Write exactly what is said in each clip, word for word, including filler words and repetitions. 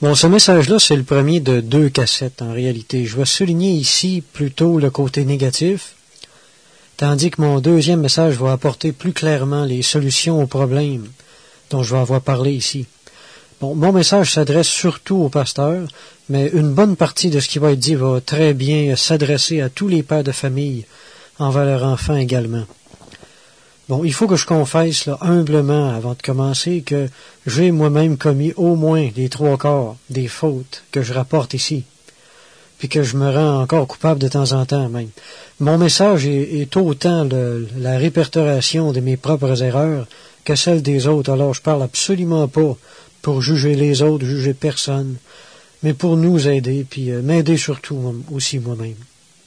Bon, ce message-là, c'est le premier de deux cassettes, en réalité. Je vais souligner ici plutôt le côté négatif, tandis que mon deuxième message va apporter plus clairement les solutions aux problèmes dont je vais avoir parlé ici. Bon, mon message s'adresse surtout aux pasteurs, mais une bonne partie de ce qui va être dit va très bien s'adresser à tous les pères de famille envers leurs enfants également. Bon, il faut que je confesse là, humblement, avant de commencer, que j'ai moi-même commis au moins les trois quarts des fautes que je rapporte ici, puis que je me rends encore coupable de temps en temps même. Mon message est, est autant le, la répertoration de mes propres erreurs que celle des autres, alors je parle absolument pas pour juger les autres, juger personne, mais pour nous aider, puis euh, m'aider surtout aussi moi-même.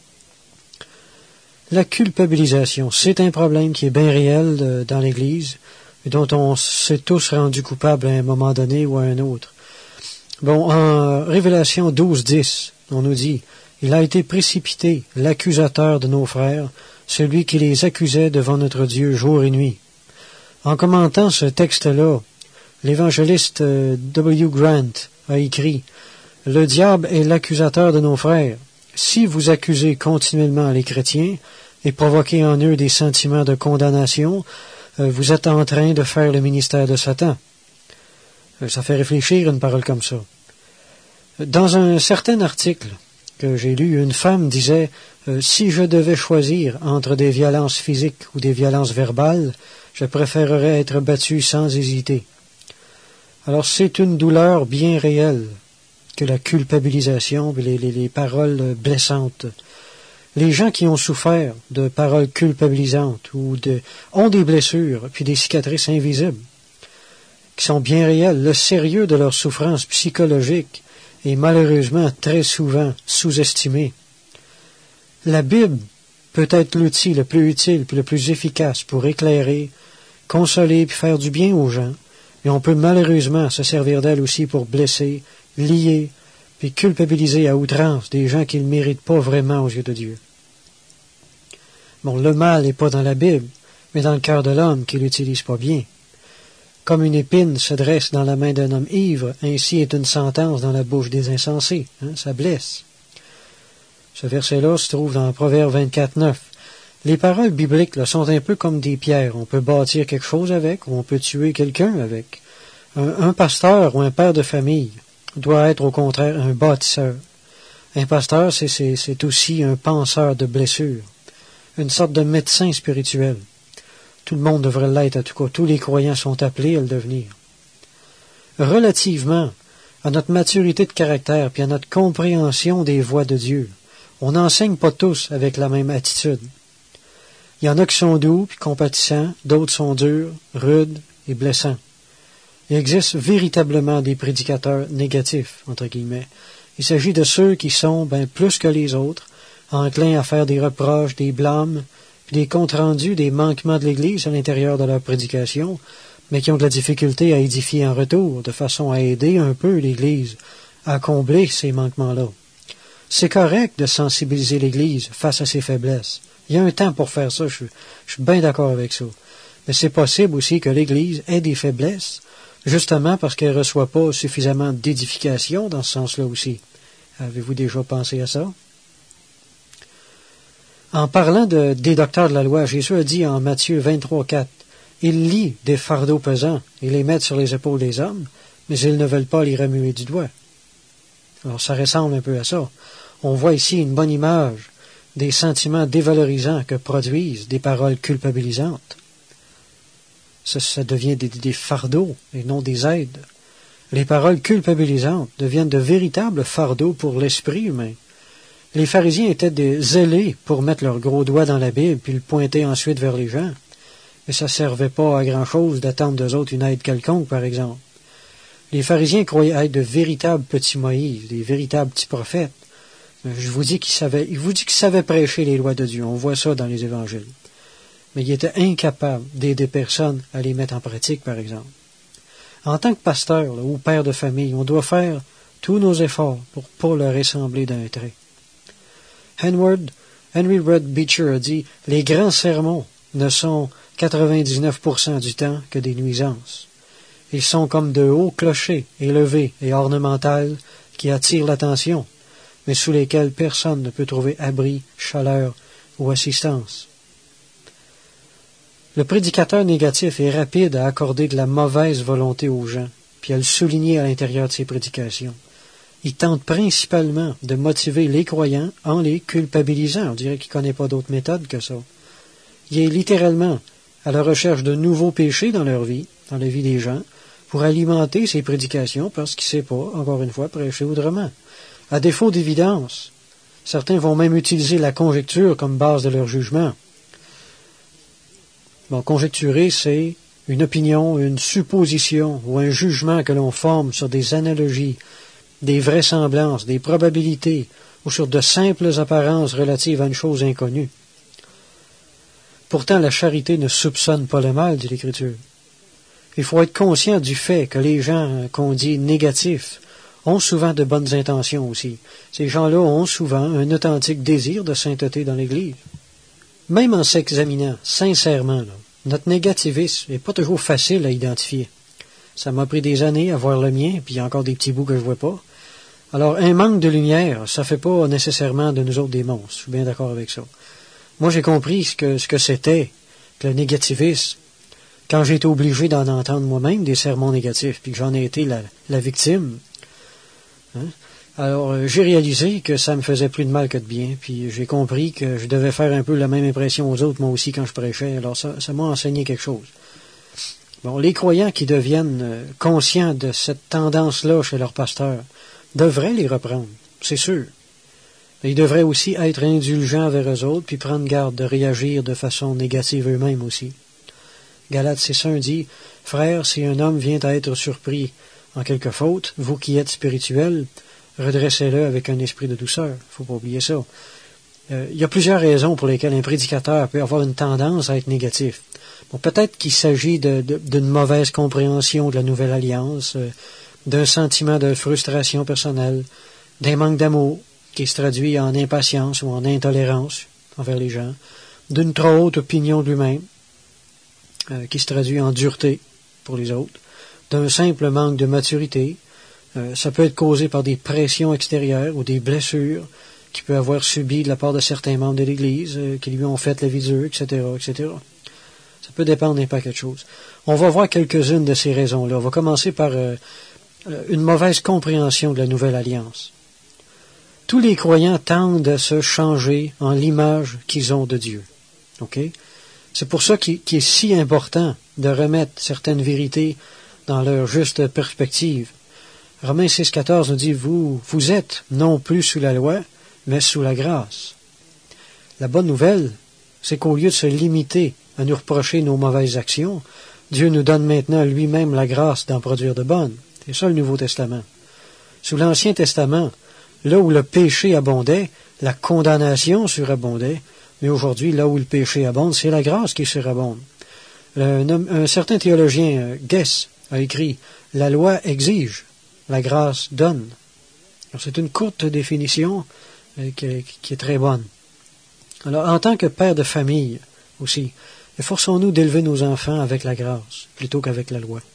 La culpabilisation, c'est un problème qui est bien réel euh, dans l'Église, et dont on s'est tous rendus coupables à un moment donné ou à un autre. Bon, en Révélation douze dix, on nous dit, « Il a été précipité, l'accusateur de nos frères, celui qui les accusait devant notre Dieu jour et nuit. » En commentant ce texte-là, l'évangéliste euh, W. Grant a écrit, « Le diable est l'accusateur de nos frères. Si vous accusez continuellement les chrétiens et provoquez en eux des sentiments de condamnation, euh, vous êtes en train de faire le ministère de Satan. » Euh, ça fait réfléchir une parole comme ça. Dans un certain article que j'ai lu, une femme disait euh, « Si je devais choisir entre des violences physiques ou des violences verbales, je préférerais être battue sans hésiter. » Alors c'est une douleur bien réelle que la culpabilisation, les, les, les paroles blessantes. Les gens qui ont souffert de paroles culpabilisantes ou de, ont des blessures puis des cicatrices invisibles, qui sont bien réelles, le sérieux de leur souffrance psychologique est malheureusement très souvent sous-estimé. La Bible peut être l'outil le plus utile puis le plus efficace pour éclairer, consoler puis faire du bien aux gens, et on peut malheureusement se servir d'elle aussi pour blesser, lier, puis culpabiliser à outrance des gens qui ne méritent pas vraiment aux yeux de Dieu. Bon, le mal n'est pas dans la Bible, mais dans le cœur de l'homme qui l'utilise pas bien. Comme une épine se dresse dans la main d'un homme ivre, ainsi est une sentence dans la bouche des insensés. Hein, ça blesse. Ce verset-là se trouve dans Proverbe vingt-quatre neuf. Les paroles bibliques là, sont un peu comme des pierres. On peut bâtir quelque chose avec, ou on peut tuer quelqu'un avec. Un, un pasteur ou un père de famille doit être au contraire un bâtisseur. Un pasteur, c'est, c'est, c'est aussi un penseur de blessures, une sorte de médecin spirituel. Tout le monde devrait l'être, en tout cas. Tous les croyants sont appelés à le devenir. Relativement à notre maturité de caractère puis à notre compréhension des voies de Dieu, on n'enseigne pas tous avec la même attitude. Il y en a qui sont doux puis compatissants, d'autres sont durs, rudes et blessants. Il existe véritablement des prédicateurs négatifs, entre guillemets. Il s'agit de ceux qui sont, ben, plus que les autres, enclins à faire des reproches, des blâmes, puis des comptes rendus des manquements de l'Église à l'intérieur de leur prédication, mais qui ont de la difficulté à édifier en retour, de façon à aider un peu l'Église à combler ces manquements-là. C'est correct de sensibiliser l'Église face à ses faiblesses. Il y a un temps pour faire ça, je, je suis bien d'accord avec ça. Mais c'est possible aussi que l'Église ait des faiblesses, justement parce qu'elle ne reçoit pas suffisamment d'édification dans ce sens-là aussi. Avez-vous déjà pensé à ça? En parlant de, des docteurs de la loi, Jésus a dit en Matthieu vingt-trois quatre, « Ils lient des fardeaux pesants et les mettent sur les épaules des hommes, mais ils ne veulent pas les remuer du doigt. » Alors ça ressemble un peu à ça. On voit ici une bonne image des sentiments dévalorisants que produisent des paroles culpabilisantes. Ça, ça devient des, des fardeaux et non des aides. Les paroles culpabilisantes deviennent de véritables fardeaux pour l'esprit humain. Les pharisiens étaient des zélés pour mettre leur gros doigt dans la Bible puis le pointer ensuite vers les gens. Mais ça ne servait pas à grand-chose d'attendre d'eux autres une aide quelconque, par exemple. Les pharisiens croyaient être de véritables petits Moïse, des véritables petits prophètes. Je vous dis qu'ils savaient, il vous dit qu'ils savaient prêcher les lois de Dieu. On voit ça dans les évangiles. Mais ils étaient incapables d'aider personne à les mettre en pratique, par exemple. En tant que pasteur là, ou père de famille, on doit faire tous nos efforts pour ne pas leur ressembler d'un trait. Henward, Henry Rod Beecher a dit « Les grands sermons ne sont quatre-vingt-dix-neuf pour cent du temps que des nuisances. Ils sont comme de hauts clochers, élevés et ornementales, qui attirent l'attention, mais sous lesquels personne ne peut trouver abri, chaleur ou assistance. Le prédicateur négatif est rapide à accorder de la mauvaise volonté aux gens, puis à le souligner à l'intérieur de ses prédications. Il tente principalement de motiver les croyants en les culpabilisant. On dirait qu'il ne connaît pas d'autre méthode que ça. Il est littéralement à la recherche de nouveaux péchés dans leur vie, dans la vie des gens, pour alimenter ses prédications parce qu'il ne sait pas, encore une fois, prêcher autrement. À défaut d'évidence, certains vont même utiliser la conjecture comme base de leur jugement. Bon, conjecturer, c'est une opinion, une supposition ou un jugement que l'on forme sur des analogies, des vraisemblances, des probabilités ou sur de simples apparences relatives à une chose inconnue. Pourtant, la charité ne soupçonne pas le mal, dit l'Écriture. Il faut être conscient du fait que les gens qu'on dit négatifs ont souvent de bonnes intentions aussi. Ces gens-là ont souvent un authentique désir de sainteté dans l'Église. Même en s'examinant sincèrement, là, notre négativisme n'est pas toujours facile à identifier. Ça m'a pris des années à voir le mien, puis il y a encore des petits bouts que je ne vois pas. Alors, un manque de lumière, ça ne fait pas nécessairement de nous autres des monstres. Je suis bien d'accord avec ça. Moi, j'ai compris ce que, ce que c'était, que le négativisme, quand j'ai été obligé d'en entendre moi-même des sermons négatifs, puis que j'en ai été la, la victime. Hein? Alors, euh, j'ai réalisé que ça me faisait plus de mal que de bien, puis j'ai compris que je devais faire un peu la même impression aux autres, moi aussi, quand je prêchais. Alors, ça, ça m'a enseigné quelque chose. Bon, les croyants qui deviennent euh, conscients de cette tendance-là chez leur pasteur devraient les reprendre, c'est sûr. Mais ils devraient aussi être indulgents vers eux autres, puis prendre garde de réagir de façon négative eux-mêmes aussi. Galates six un dit, « Frères, si un homme vient à être surpris en quelque faute, vous qui êtes spirituels, redressez-le avec un esprit de douceur. » Il ne faut pas oublier ça. Euh, il y a plusieurs raisons pour lesquelles un prédicateur peut avoir une tendance à être négatif. Bon, peut-être qu'il s'agit de, de, d'une mauvaise compréhension de la nouvelle alliance, euh, d'un sentiment de frustration personnelle, d'un manque d'amour qui se traduit en impatience ou en intolérance envers les gens, d'une trop haute opinion de lui-même, euh, qui se traduit en dureté pour les autres, d'un simple manque de maturité. Euh, ça peut être causé par des pressions extérieures ou des blessures qu'il peut avoir subies de la part de certains membres de l'Église, euh, qui lui ont fait la vie dure, et cetera, et cetera. Ça peut dépendre d'un paquet de choses. On va voir quelques-unes de ces raisons-là. On va commencer par euh, une mauvaise compréhension de la nouvelle alliance. Tous les croyants tendent à se changer en l'image qu'ils ont de Dieu. Okay? C'est pour ça qu'il, qu'il est si important de remettre certaines vérités dans leur juste perspective. Romains six quatorze nous dit, vous, vous êtes non plus sous la loi, mais sous la grâce. La bonne nouvelle, c'est qu'au lieu de se limiter à nous reprocher nos mauvaises actions, Dieu nous donne maintenant lui-même la grâce d'en produire de bonnes. C'est ça le Nouveau Testament. Sous l'Ancien Testament, là où le péché abondait, la condamnation surabondait, mais aujourd'hui, là où le péché abonde, c'est la grâce qui surabonde. Un, un certain théologien, Guess, a écrit « La loi exige, la grâce donne ». C'est une courte définition euh, qui, qui est très bonne. Alors, en tant que père de famille aussi, efforçons-nous d'élever nos enfants avec la grâce, plutôt qu'avec la loi.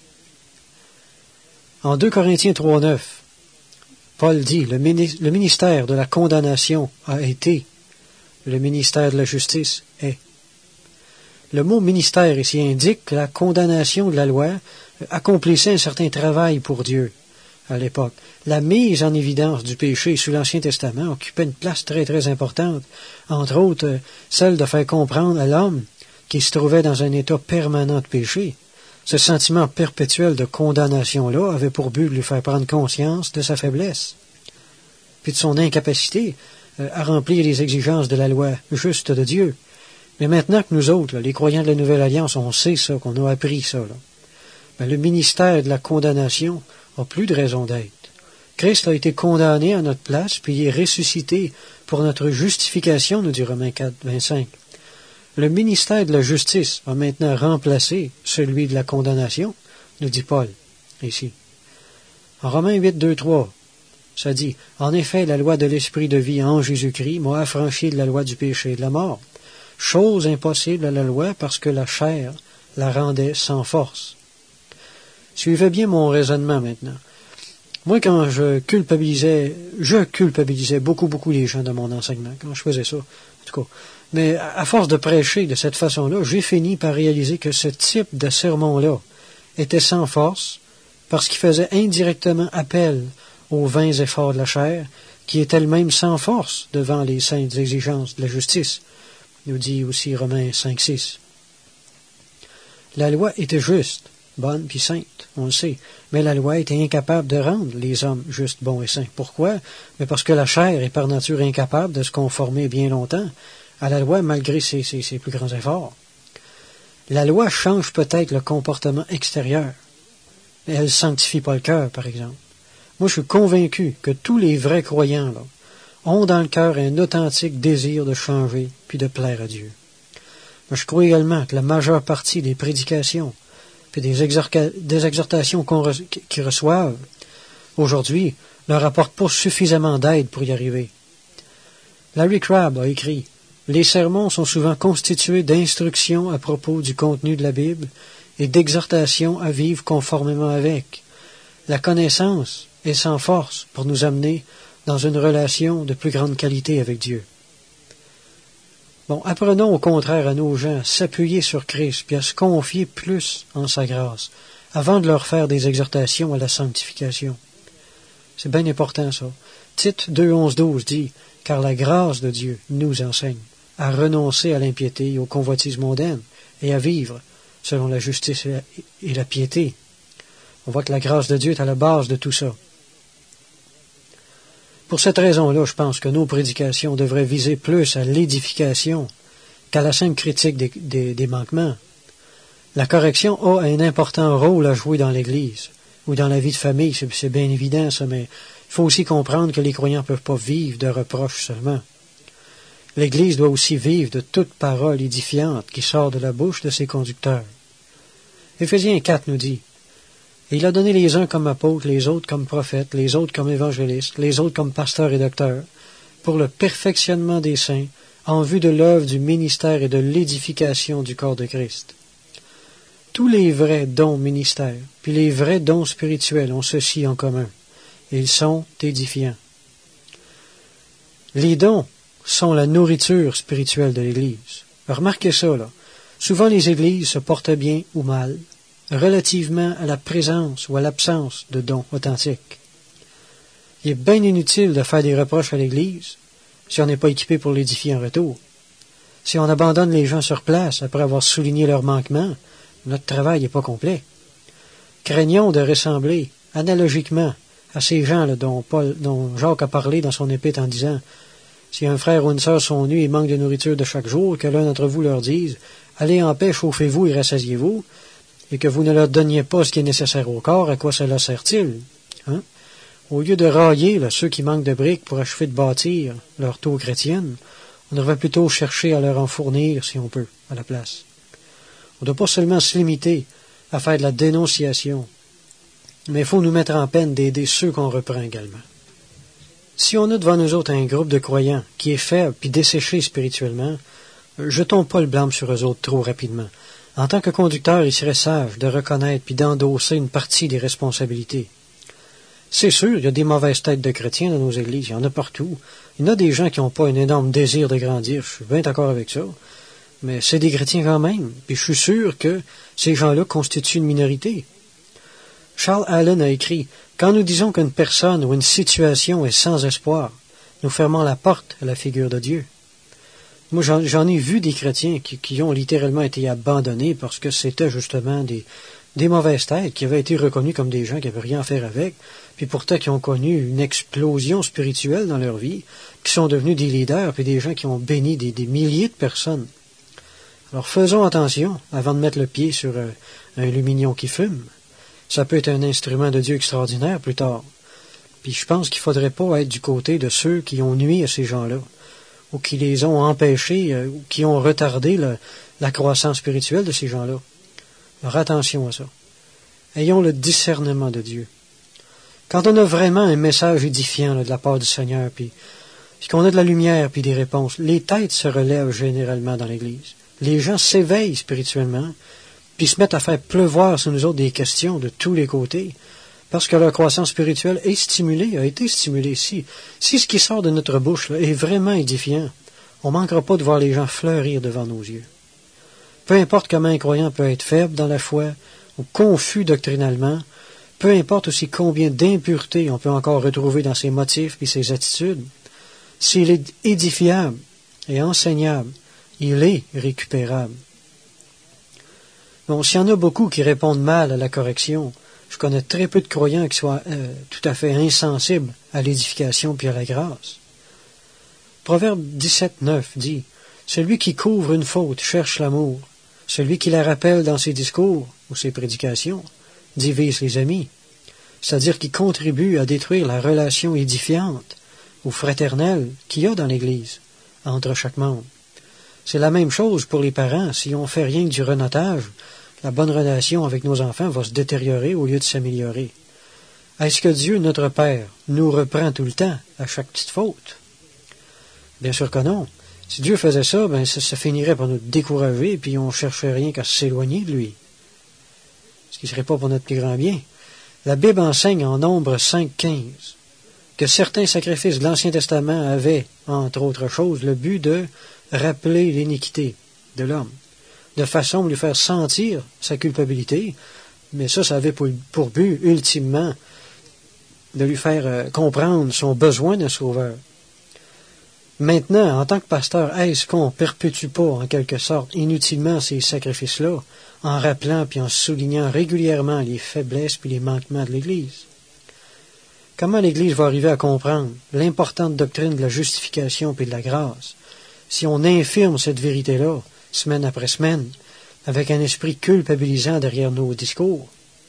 En deux Corinthiens trois neuf, Paul dit, le, mini- le ministère de la condamnation a été, le ministère de la justice est. Le mot ministère ici indique que la condamnation de la loi accomplissait un certain travail pour Dieu à l'époque. La mise en évidence du péché sous l'Ancien Testament occupait une place très très importante, entre autres celle de faire comprendre à l'homme qui se trouvait dans un état permanent de péché. Ce sentiment perpétuel de condamnation-là avait pour but de lui faire prendre conscience de sa faiblesse, puis de son incapacité euh, à remplir les exigences de la loi juste de Dieu. Mais maintenant que nous autres, là, les croyants de la Nouvelle Alliance, on sait ça, qu'on a appris ça, là, ben, le ministère de la condamnation n'a plus de raison d'être. Christ a été condamné à notre place, puis il est ressuscité pour notre justification, nous dit Romains quatre vingt-cinq. Le ministère de la justice a maintenant remplacé celui de la condamnation, nous dit Paul, ici. En Romains huit deux trois, ça dit, « En effet, la loi de l'esprit de vie en Jésus-Christ m'a affranchi de la loi du péché et de la mort, chose impossible à la loi parce que la chair la rendait sans force. » Suivez bien mon raisonnement maintenant. Moi, quand je culpabilisais, je culpabilisais beaucoup, beaucoup les gens de mon enseignement, quand je faisais ça, en tout cas. Mais à force de prêcher de cette façon-là, j'ai fini par réaliser que ce type de sermon-là était sans force, parce qu'il faisait indirectement appel aux vains efforts de la chair, qui est elle-même sans force devant les saintes exigences de la justice, nous dit aussi Romains cinq six. La loi était juste, bonne puis sainte, on le sait, mais la loi était incapable de rendre les hommes justes, bons et saints. Pourquoi? Mais parce que la chair est par nature incapable de se conformer bien longtemps à la loi malgré ses, ses, ses plus grands efforts. La loi change peut-être le comportement extérieur, mais elle ne sanctifie pas le cœur, par exemple. Moi, je suis convaincu que tous les vrais croyants là, ont dans le cœur un authentique désir de changer puis de plaire à Dieu. Mais je crois également que la majeure partie des prédications puis des, exhorca- des exhortations qu'on re- qu'ils reçoivent aujourd'hui leur apportent pas suffisamment d'aide pour y arriver. Larry Crabb a écrit « Les sermons sont souvent constitués d'instructions à propos du contenu de la Bible et d'exhortations à vivre conformément avec. La connaissance est sans force pour nous amener dans une relation de plus grande qualité avec Dieu. » Bon, apprenons au contraire à nos gens à s'appuyer sur Christ puis à se confier plus en sa grâce avant de leur faire des exhortations à la sanctification. C'est bien important ça. Tite deux, onze, douze dit « Car la grâce de Dieu nous enseigne à renoncer à l'impiété et aux convoitises mondaines et à vivre selon la justice et la, et la piété. » On voit que la grâce de Dieu est à la base de tout ça. Pour cette raison-là, je pense que nos prédications devraient viser plus à l'édification qu'à la simple critique des, des, des manquements. La correction a un important rôle à jouer dans l'Église ou dans la vie de famille, c'est, c'est bien évident ça, mais il faut aussi comprendre que les croyants ne peuvent pas vivre de reproches seulement. L'Église doit aussi vivre de toute parole édifiante qui sort de la bouche de ses conducteurs. Éphésiens quatre nous dit « Et il a donné les uns comme apôtres, les autres comme prophètes, les autres comme évangélistes, les autres comme pasteurs et docteurs, pour le perfectionnement des saints, en vue de l'œuvre du ministère et de l'édification du corps de Christ. » Tous les vrais dons ministères, puis les vrais dons spirituels ont ceci en commun. Ils sont édifiants. Les dons sont la nourriture spirituelle de l'Église. Remarquez ça, là. Souvent les Églises se portent bien ou mal, relativement à la présence ou à l'absence de dons authentiques. Il est bien inutile de faire des reproches à l'Église si on n'est pas équipé pour l'édifier en retour. Si on abandonne les gens sur place après avoir souligné leurs manquements, notre travail n'est pas complet. Craignons de ressembler analogiquement à ces gens-là dont, Paul, dont Jacques a parlé dans son épître en disant « Si un frère ou une sœur sont nus et manquent de nourriture de chaque jour, que l'un d'entre vous leur dise « Allez en paix, chauffez-vous et rassasiez-vous », et que vous ne leur donniez pas ce qui est nécessaire au corps, à quoi cela sert-il? Hein? Au lieu de railler là, ceux qui manquent de briques pour achever de bâtir leur tour chrétienne, on devrait plutôt chercher à leur en fournir, si on peut, à la place. On ne doit pas seulement se limiter à faire de la dénonciation, mais il faut nous mettre en peine d'aider ceux qu'on reprend également. Si on a devant nous autres un groupe de croyants qui est faible puis desséché spirituellement, jetons pas le blâme sur eux autres trop rapidement. En tant que conducteur, il serait sage de reconnaître puis d'endosser une partie des responsabilités. C'est sûr, il y a des mauvaises têtes de chrétiens dans nos églises, il y en a partout. Il y en a des gens qui n'ont pas un énorme désir de grandir, je suis bien d'accord avec ça. Mais c'est des chrétiens quand même, puis je suis sûr que ces gens-là constituent une minorité. Charles Allen a écrit « Quand nous disons qu'une personne ou une situation est sans espoir, nous fermons la porte à la figure de Dieu. » Moi, j'en, j'en ai vu des chrétiens qui, qui ont littéralement été abandonnés parce que c'était justement des, des mauvaises têtes qui avaient été reconnues comme des gens qui n'avaient rien à faire avec, puis pourtant qui ont connu une explosion spirituelle dans leur vie, qui sont devenus des leaders, puis des gens qui ont béni des, des milliers de personnes. Alors faisons attention avant de mettre le pied sur un, un lumignon qui fume. Ça peut être un instrument de Dieu extraordinaire plus tard. Puis je pense qu'il ne faudrait pas être du côté de ceux qui ont nui à ces gens-là, ou qui les ont empêchés, ou qui ont retardé le, la croissance spirituelle de ces gens-là. Alors attention à ça. Ayons le discernement de Dieu. Quand on a vraiment un message édifiant là, de la part du Seigneur, puis, puis qu'on a de la lumière puis des réponses, les têtes se relèvent généralement dans l'Église. Les gens s'éveillent spirituellement, puis se mettent à faire pleuvoir sur nous autres des questions de tous les côtés, parce que leur croissance spirituelle est stimulée, a été stimulée. Si, si ce qui sort de notre bouche là, est vraiment édifiant, on ne manquera pas de voir les gens fleurir devant nos yeux. Peu importe comment un croyant peut être faible dans la foi, ou confus doctrinalement, peu importe aussi combien d'impuretés on peut encore retrouver dans ses motifs et ses attitudes, s'il est édifiable et enseignable, il est récupérable. Bon, s'il y en a beaucoup qui répondent mal à la correction, je connais très peu de croyants qui soient euh, tout à fait insensibles à l'édification puis à la grâce. Proverbe dix-sept neuf dit « Celui qui couvre une faute cherche l'amour. Celui qui la rappelle dans ses discours ou ses prédications divise les amis. » C'est-à-dire qui contribue à détruire la relation édifiante ou fraternelle qu'il y a dans l'Église, entre chaque membre. C'est la même chose pour les parents. Si on fait rien que du renotage, la bonne relation avec nos enfants va se détériorer au lieu de s'améliorer. Est-ce que Dieu, notre Père, nous reprend tout le temps à chaque petite faute? Bien sûr que non. Si Dieu faisait ça, ben ça, ça finirait par nous décourager, puis on ne chercherait rien qu'à s'éloigner de lui. Ce qui ne serait pas pour notre plus grand bien. La Bible enseigne en Nombre cinq quinze que certains sacrifices de l'Ancien Testament avaient, entre autres choses, le but de rappeler l'iniquité de l'homme, de façon à lui faire sentir sa culpabilité, mais ça, ça avait pour, pour but, ultimement, de lui faire euh, comprendre son besoin d'un sauveur. Maintenant, en tant que pasteur, est-ce qu'on ne perpétue pas, en quelque sorte, inutilement ces sacrifices-là, en rappelant puis en soulignant régulièrement les faiblesses puis les manquements de l'Église? Comment l'Église va arriver à comprendre l'importante doctrine de la justification puis de la grâce si on infirme cette vérité-là, semaine après semaine, avec un esprit culpabilisant derrière nos discours?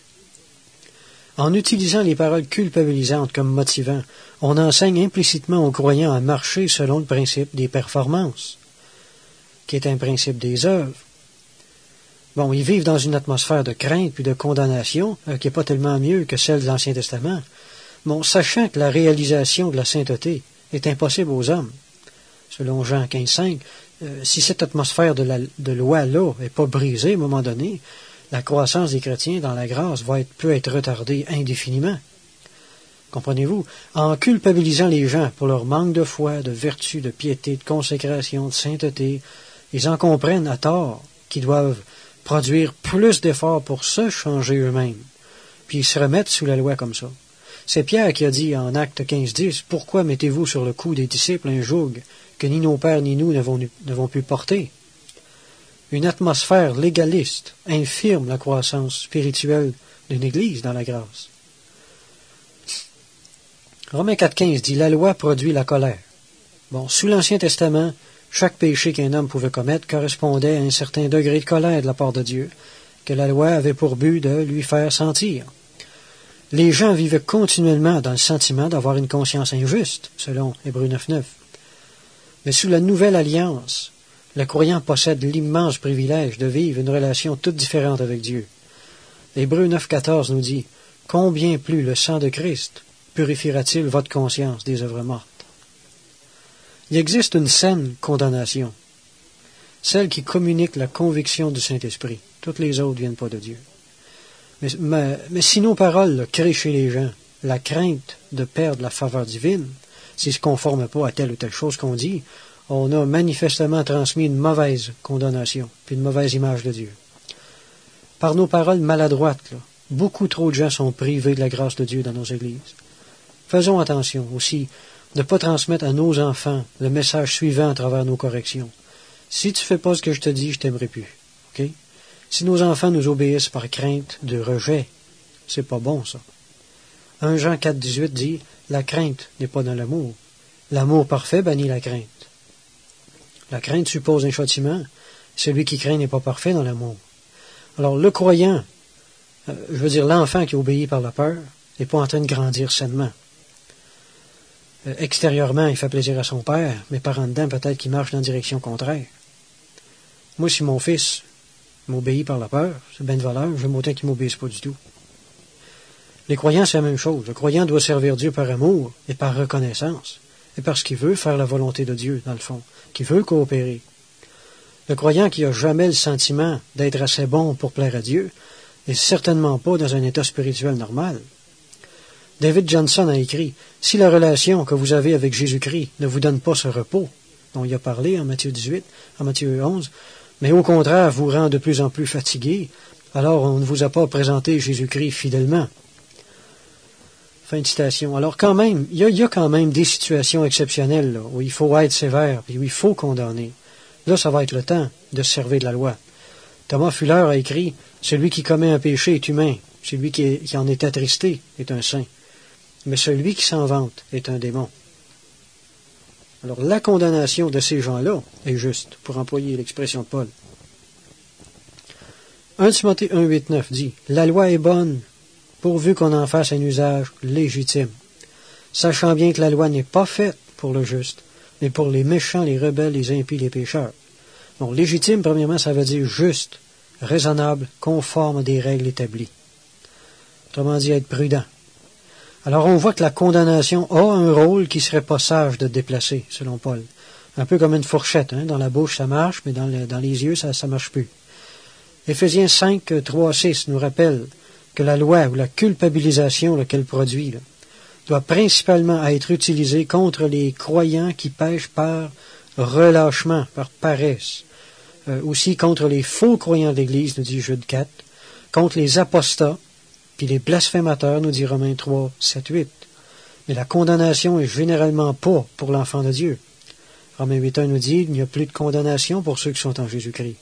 En utilisant les paroles culpabilisantes comme motivant, on enseigne implicitement aux croyants à marcher selon le principe des performances, qui est un principe des œuvres. Bon, ils vivent dans une atmosphère de crainte puis de condamnation, euh, qui n'est pas tellement mieux que celle de l'Ancien Testament. Bon, sachant que la réalisation de la sainteté est impossible aux hommes, selon Jean quinze cinq, euh, si cette atmosphère de, la, de loi-là n'est pas brisée à un moment donné, la croissance des chrétiens dans la grâce va être, peut être retardée indéfiniment. Comprenez-vous? En culpabilisant les gens pour leur manque de foi, de vertu, de piété, de consécration, de sainteté, ils en comprennent à tort qu'ils doivent produire plus d'efforts pour se changer eux-mêmes, puis ils se remettent sous la loi comme ça. C'est Pierre qui a dit en Acte quinze dix, « Pourquoi mettez-vous sur le cou des disciples un joug que ni nos pères ni nous n'avons, n'avons pu porter? » Une atmosphère légaliste infirme la croissance spirituelle d'une Église dans la grâce. Romains quatre quinze dit « La loi produit la colère. » Bon, sous l'Ancien Testament, chaque péché qu'un homme pouvait commettre correspondait à un certain degré de colère de la part de Dieu, que la loi avait pour but de lui faire sentir. Les gens vivaient continuellement dans le sentiment d'avoir une conscience injuste, selon Hébreux neuf neuf. Mais sous la nouvelle alliance, le croyant possède l'immense privilège de vivre une relation toute différente avec Dieu. Hébreux neuf quatorze nous dit « Combien plus le sang de Christ purifiera-t-il votre conscience des œuvres mortes? » Il existe une saine condamnation, celle qui communique la conviction du Saint-Esprit. Toutes les autres ne viennent pas de Dieu. Mais, mais, mais si nos paroles là, créent chez les gens la crainte de perdre la faveur divine, s'ils ne se conforment pas à telle ou telle chose qu'on dit, on a manifestement transmis une mauvaise condamnation, puis une mauvaise image de Dieu. Par nos paroles maladroites, là, beaucoup trop de gens sont privés de la grâce de Dieu dans nos églises. Faisons attention aussi de ne pas transmettre à nos enfants le message suivant à travers nos corrections. Si tu ne fais pas ce que je te dis, je ne t'aimerai plus. Okay? Si nos enfants nous obéissent par crainte de rejet, c'est pas bon ça. un Jean quatre dix-huit dit « La crainte n'est pas dans l'amour. L'amour parfait bannit la crainte. » La crainte suppose un châtiment. Celui qui craint n'est pas parfait dans l'amour. Alors le croyant, euh, je veux dire l'enfant qui obéit par la peur, n'est pas en train de grandir sainement. Euh, extérieurement, il fait plaisir à son père, mais par en dedans, peut-être qu'il marche dans la direction contraire. Moi, si mon fils m'obéit par la peur, c'est bien de valeur, j'aime autant qu'il ne m'obéisse pas du tout. Les croyants, c'est la même chose. Le croyant doit servir Dieu par amour et par reconnaissance, et parce qu'il veut faire la volonté de Dieu, dans le fond, qu'il veut coopérer. Le croyant qui n'a jamais le sentiment d'être assez bon pour plaire à Dieu n'est certainement pas dans un état spirituel normal. David Johnson a écrit « Si la relation que vous avez avec Jésus-Christ ne vous donne pas ce repos, dont il a parlé en Matthieu dix-huit, en Matthieu onze, mais au contraire vous rend de plus en plus fatigué, alors on ne vous a pas présenté Jésus-Christ fidèlement. » Fin de citation. Alors quand même, il y a, il y a quand même des situations exceptionnelles là, où il faut être sévère et où il faut condamner. Là, ça va être le temps de se servir de la loi. Thomas Fuller a écrit « Celui qui commet un péché est humain, celui qui, est, qui en est attristé est un saint, mais celui qui s'en vante est un démon. » Alors la condamnation de ces gens-là est juste, pour employer l'expression de Paul. premier Timothée un, huit, neuf dit « La loi est bonne, pourvu qu'on en fasse un usage légitime, sachant bien que la loi n'est pas faite pour le juste, mais pour les méchants, les rebelles, les impies, les pécheurs. » Donc, légitime, premièrement, ça veut dire juste, raisonnable, conforme à des règles établies. Autrement dit, être prudent. Alors, on voit que la condamnation a un rôle qui serait pas sage de déplacer, selon Paul. Un peu comme une fourchette, hein? Dans la bouche, ça marche, mais dans, le, dans les yeux, ça ne marche plus. Éphésiens cinq, trois, six nous rappelle que la loi ou la culpabilisation là, qu'elle produit là, doit principalement être utilisée contre les croyants qui pêchent par relâchement, par paresse. Euh, aussi contre les faux croyants de l'Église, nous dit Jude quatre, contre les apostats, puis les blasphémateurs, nous dit Romains trois, sept, huit. Mais la condamnation est généralement pas pour l'enfant de Dieu. Romains huit, un nous dit, il n'y a plus de condamnation pour ceux qui sont en Jésus-Christ.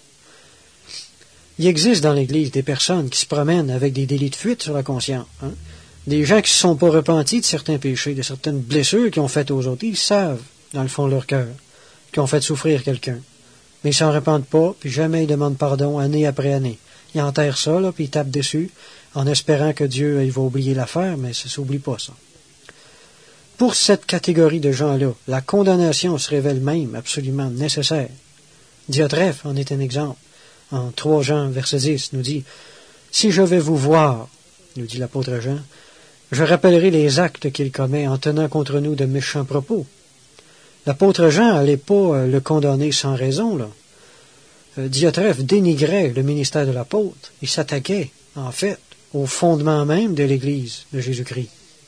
Il existe dans l'Église des personnes qui se promènent avec des délits de fuite sur la conscience. Hein? Des gens qui ne se sont pas repentis de certains péchés, de certaines blessures qu'ils ont faites aux autres. Ils savent, dans le fond de leur cœur, qu'ils ont fait souffrir quelqu'un. Mais ils ne s'en repentent pas, puis jamais ils demandent pardon année après année. Ils enterrent ça, là, puis ils tapent dessus, en espérant que Dieu il va oublier l'affaire, mais ça ne s'oublie pas, ça. Pour cette catégorie de gens-là, la condamnation se révèle même absolument nécessaire. Diotrephe en est un exemple. En trois Jean, verset dix, nous dit « Si je vais vous voir, nous dit l'apôtre Jean, je rappellerai les actes qu'il commet en tenant contre nous de méchants propos. » L'apôtre Jean n'allait pas le condamner sans raison, là. Diotrephe dénigrait le ministère de l'apôtre. Il s'attaquait, en fait, au fondement même de l'Église de Jésus-Christ.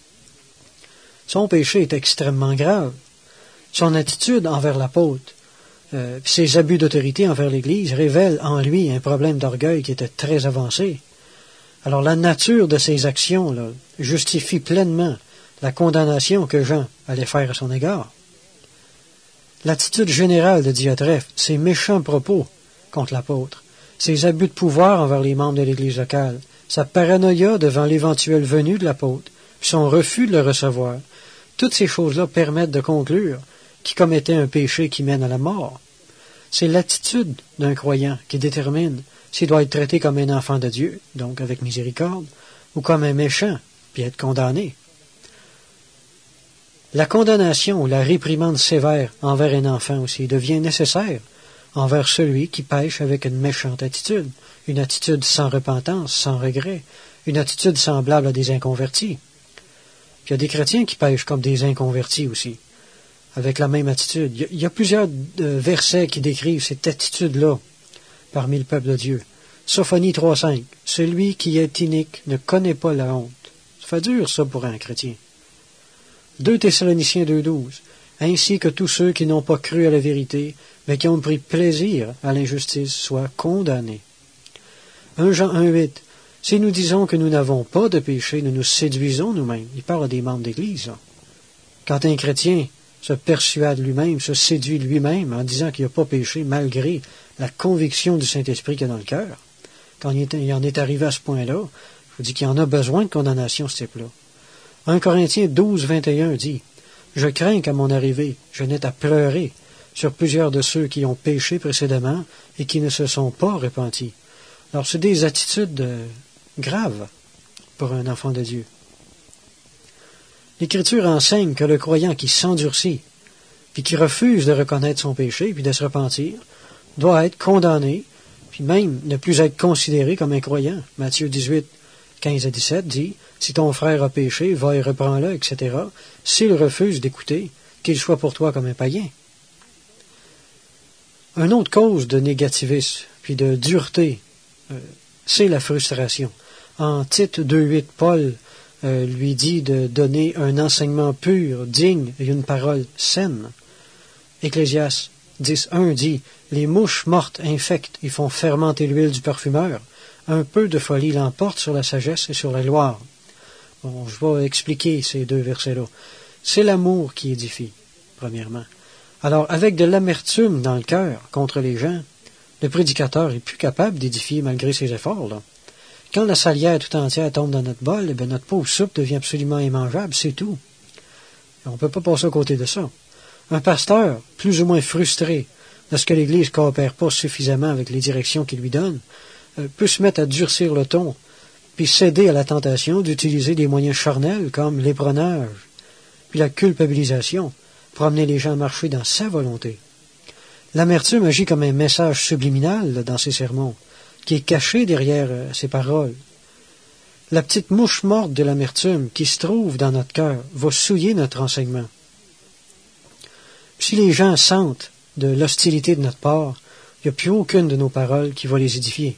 Son péché est extrêmement grave. Son attitude envers l'apôtre, euh, ses abus d'autorité envers l'Église révèlent en lui un problème d'orgueil qui était très avancé. Alors la nature de ses actions là, justifie pleinement la condamnation que Jean allait faire à son égard. L'attitude générale de Diotrephe, ses méchants propos contre l'apôtre, ses abus de pouvoir envers les membres de l'Église locale, sa paranoïa devant l'éventuelle venue de l'apôtre, son refus de le recevoir, toutes ces choses-là permettent de conclure qu'il commettait un péché qui mène à la mort. C'est l'attitude d'un croyant qui détermine s'il doit être traité comme un enfant de Dieu, donc avec miséricorde, ou comme un méchant, puis être condamné. La condamnation ou la réprimande sévère envers un enfant aussi devient nécessaire envers celui qui pêche avec une méchante attitude, une attitude sans repentance, sans regret, une attitude semblable à des inconvertis. Puis il y a des chrétiens qui pêchent comme des inconvertis aussi, avec la même attitude. Il y a, il y a plusieurs euh, versets qui décrivent cette attitude-là parmi le peuple de Dieu. Sophonie trois cinq. Celui qui est inique ne connaît pas la honte. Ça fait dur, ça, pour un chrétien. deux Thessaloniciens deux douze. Ainsi que tous ceux qui n'ont pas cru à la vérité, mais qui ont pris plaisir à l'injustice, soient condamnés. un Jean un huit. Si nous disons que nous n'avons pas de péché, nous nous séduisons nous-mêmes. Il parle des membres d'Église. Là. Quand un chrétien se persuade lui-même, se séduit lui-même en disant qu'il n'a pas péché malgré la conviction du Saint-Esprit qu'il y a dans le cœur, quand il en est arrivé à ce point-là, je vous dis qu'il y en a besoin de condamnation, ce type-là. un Corinthiens douze, vingt et un dit « Je crains qu'à mon arrivée, je n'aie à pleurer sur plusieurs de ceux qui ont péché précédemment et qui ne se sont pas repentis. » Alors, c'est des attitudes euh, graves pour un enfant de Dieu. L'Écriture enseigne que le croyant qui s'endurcit, puis qui refuse de reconnaître son péché, puis de se repentir, doit être condamné, puis même ne plus être considéré comme un croyant. Matthieu dix-huit, quinze à dix-sept dit « Si ton frère a péché, va et reprends-le, et cetera. S'il refuse d'écouter, qu'il soit pour toi comme un païen. » Une autre cause de négativisme, puis de dureté, euh, c'est la frustration. En Tite deux huit, Paul euh, lui dit de donner un enseignement pur, digne et une parole saine. Ecclésiaste dix un dit « Les mouches mortes infectent et font fermenter l'huile du parfumeur. Un peu de folie l'emporte sur la sagesse et sur la gloire. » Bon, je vais expliquer ces deux versets-là. C'est l'amour qui édifie, premièrement. Alors, avec de l'amertume dans le cœur contre les gens, le prédicateur est plus capable d'édifier malgré ses efforts, là. Quand la salière tout entière tombe dans notre bol, eh bien, notre pauvre soupe devient absolument immangeable, c'est tout. On ne peut pas passer à côté de ça. Un pasteur, plus ou moins frustré lorsque l'Église ne coopère pas suffisamment avec les directions qu'il lui donne, euh, peut se mettre à durcir le ton, puis céder à la tentation d'utiliser des moyens charnels comme l'éperonnage, puis la culpabilisation, pour amener les gens à marcher dans sa volonté. L'amertume agit comme un message subliminal là, dans ses sermons, qui est caché derrière euh, ses paroles. La petite mouche morte de l'amertume qui se trouve dans notre cœur va souiller notre enseignement. Si les gens sentent de l'hostilité de notre part, il n'y a plus aucune de nos paroles qui va les édifier.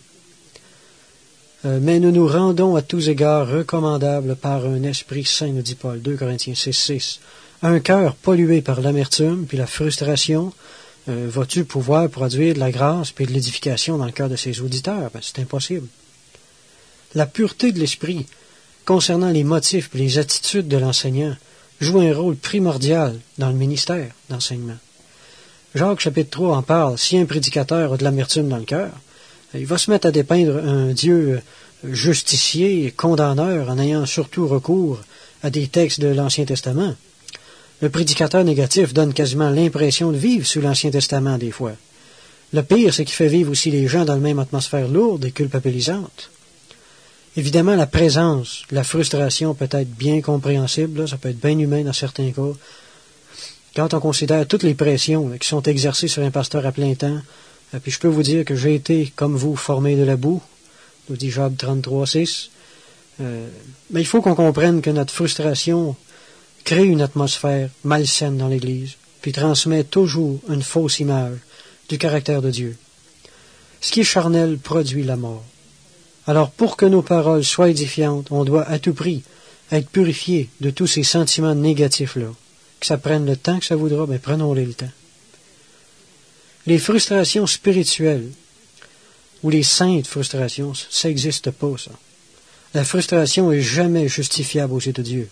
Euh, mais nous nous rendons à tous égards recommandables par un esprit saint, nous dit Paul, deux Corinthiens six six. Un cœur pollué par l'amertume puis la frustration, euh, vas-tu pouvoir produire de la grâce puis de l'édification dans le cœur de ses auditeurs? Ben, c'est impossible. La pureté de l'esprit, concernant les motifs et les attitudes de l'enseignant, joue un rôle primordial dans le ministère d'enseignement. Jacques chapitre trois en parle. Si un prédicateur a de l'amertume dans le cœur, il va se mettre à dépeindre un Dieu justicier et condamneur en ayant surtout recours à des textes de l'Ancien Testament. Le prédicateur négatif donne quasiment l'impression de vivre sous l'Ancien Testament des fois. Le pire, c'est qu'il fait vivre aussi les gens dans la même atmosphère lourde et culpabilisante. Évidemment, la présence, la frustration peut être bien compréhensible, là, ça peut être bien humain dans certains cas. Quand on considère toutes les pressions là, qui sont exercées sur un pasteur à plein temps, euh, puis je peux vous dire que j'ai été, comme vous, formé de la boue, nous dit Job trente-trois six, euh, mais il faut qu'on comprenne que notre frustration crée une atmosphère malsaine dans l'Église, puis transmet toujours une fausse image du caractère de Dieu. Ce qui est charnel produit la mort. Alors, pour que nos paroles soient édifiantes, on doit à tout prix être purifiés de tous ces sentiments négatifs-là. Que ça prenne le temps que ça voudra, mais prenons-les le temps. Les frustrations spirituelles, ou les saintes frustrations, ça n'existe pas, ça. La frustration est jamais justifiable aux yeux de Dieu.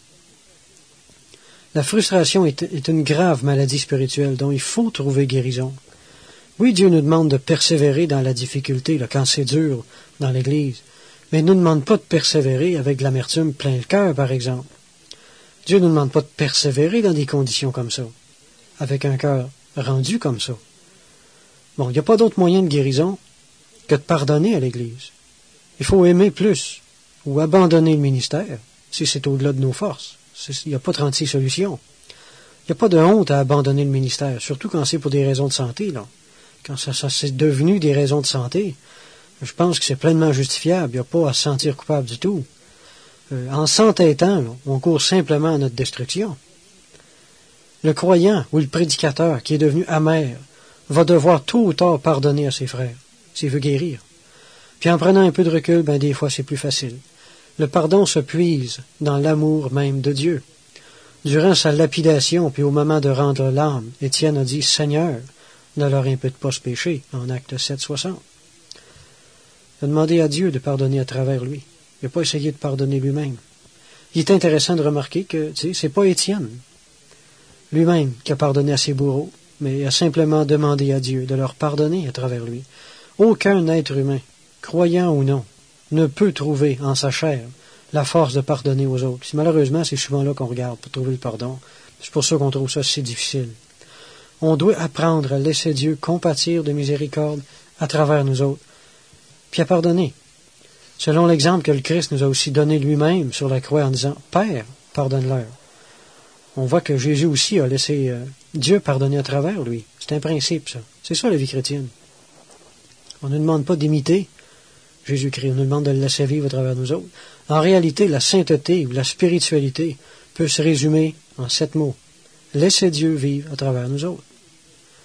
La frustration est, est une grave maladie spirituelle dont il faut trouver guérison. Oui, Dieu nous demande de persévérer dans la difficulté, là, quand c'est dur dans l'Église, mais il ne nous demande pas de persévérer avec de l'amertume plein le cœur, par exemple. Dieu ne nous demande pas de persévérer dans des conditions comme ça, avec un cœur rendu comme ça. Bon, il n'y a pas d'autre moyen de guérison que de pardonner à l'Église. Il faut aimer plus, ou abandonner le ministère, si c'est au-delà de nos forces. Il n'y a pas trente-six solutions. Il n'y a pas de honte à abandonner le ministère, surtout quand c'est pour des raisons de santé, là. Quand ça, ça c'est devenu des raisons de santé, je pense que c'est pleinement justifiable. Il n'y a pas à se sentir coupable du tout. Euh, en s'entêtant, là, on court simplement à notre destruction. Le croyant ou le prédicateur qui est devenu amer va devoir tôt ou tard pardonner à ses frères, s'il veut guérir. Puis en prenant un peu de recul, ben des fois c'est plus facile. Le pardon se puise dans l'amour même de Dieu. Durant sa lapidation, puis au moment de rendre l'âme, Étienne a dit « Seigneur, ne leur impute pas ce péché » en Acte sept soixante. Il a demandé à Dieu de pardonner à travers lui. Il n'a pas essayé de pardonner lui-même. Il est intéressant de remarquer que, tu sais, c'est pas Étienne lui-même qui a pardonné à ses bourreaux, mais il a simplement demandé à Dieu de leur pardonner à travers lui. Aucun être humain, croyant ou non, ne peut trouver en sa chair la force de pardonner aux autres. Malheureusement, c'est souvent là qu'on regarde pour trouver le pardon. C'est pour ça qu'on trouve ça si difficile. On doit apprendre à laisser Dieu compatir de miséricorde à travers nous autres, puis à pardonner. Selon l'exemple que le Christ nous a aussi donné lui-même sur la croix en disant « Père, pardonne-leur ». On voit que Jésus aussi a laissé euh, Dieu pardonner à travers lui. C'est un principe, ça. C'est ça la vie chrétienne. On ne demande pas d'imiter Jésus-Christ, on nous demande de le laisser vivre à travers nous autres. En réalité, la sainteté ou la spiritualité peut se résumer en sept mots. Laissez Dieu vivre à travers nous autres.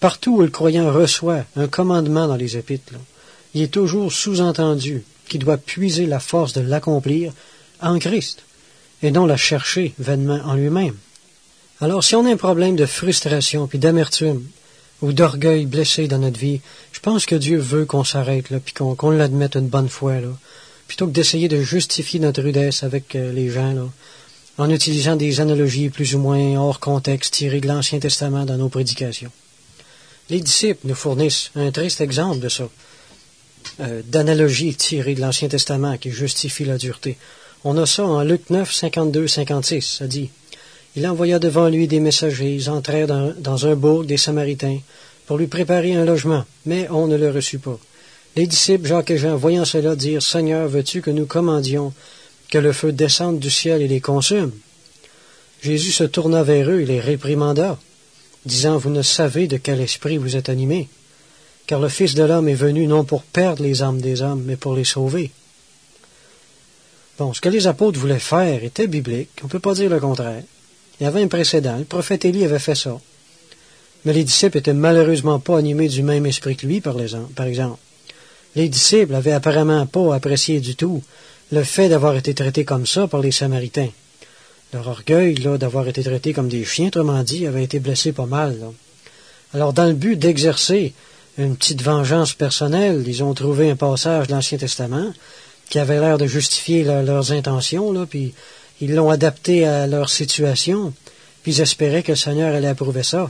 Partout où le croyant reçoit un commandement dans les épîtres, là, il est toujours sous-entendu qu'il doit puiser la force de l'accomplir en Christ, et non la chercher vainement en lui-même. Alors, si on a un problème de frustration, puis d'amertume, ou d'orgueil blessé dans notre vie, je pense que Dieu veut qu'on s'arrête, là, puis qu'on, qu'on l'admette une bonne fois, là, plutôt que d'essayer de justifier notre rudesse avec euh, les gens, là, en utilisant des analogies plus ou moins hors contexte tirées de l'Ancien Testament dans nos prédications. Les disciples nous fournissent un triste exemple de ça, euh, d'analogies tirées de l'Ancien Testament qui justifient la dureté. On a ça en Luc neuf, cinquante-deux, cinquante-six, ça dit « Il envoya devant lui des messagers, ils entrèrent dans, dans un bourg des Samaritains pour lui préparer un logement, mais on ne le reçut pas. Les disciples, Jacques et Jean, voyant cela, dirent « Seigneur, veux-tu que nous commandions que le feu descende du ciel et les consume? » Jésus se tourna vers eux et les réprimanda, disant « Vous ne savez de quel esprit vous êtes animés, car le Fils de l'homme est venu non pour perdre les âmes des hommes, mais pour les sauver. » Bon, ce que les apôtres voulaient faire était biblique, on ne peut pas dire le contraire. Il y avait un précédent, le prophète Élie avait fait ça. Mais les disciples étaient malheureusement pas animés du même esprit que lui, par exemple. Les disciples avaient apparemment pas apprécié du tout le fait d'avoir été traités comme ça par les Samaritains. Leur orgueil, là, d'avoir été traités comme des chiens, autrement dit, avait été blessé pas mal, là. Alors, dans le but d'exercer une petite vengeance personnelle, ils ont trouvé un passage de l'Ancien Testament qui avait l'air de justifier leur, leurs intentions, là, puis ils l'ont adapté à leur situation, puis ils espéraient que le Seigneur allait approuver ça.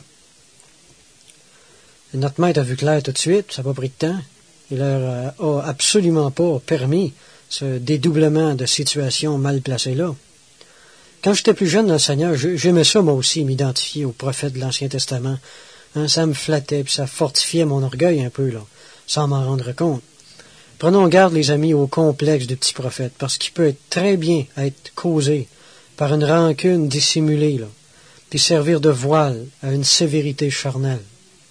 Notre maître a vu clair tout de suite, ça n'a pas pris de temps. Il leur a absolument pas permis ce dédoublement de situation mal placée là. Quand j'étais plus jeune dans le Seigneur, j'aimais ça moi aussi, m'identifier aux prophètes de l'Ancien Testament. Hein, ça me flattait, puis ça fortifiait mon orgueil un peu, là, sans m'en rendre compte. Prenons garde, les amis, au complexe du petit prophète, parce qu'il peut être très bien être causé par une rancune dissimulée, là, puis servir de voile à une sévérité charnelle.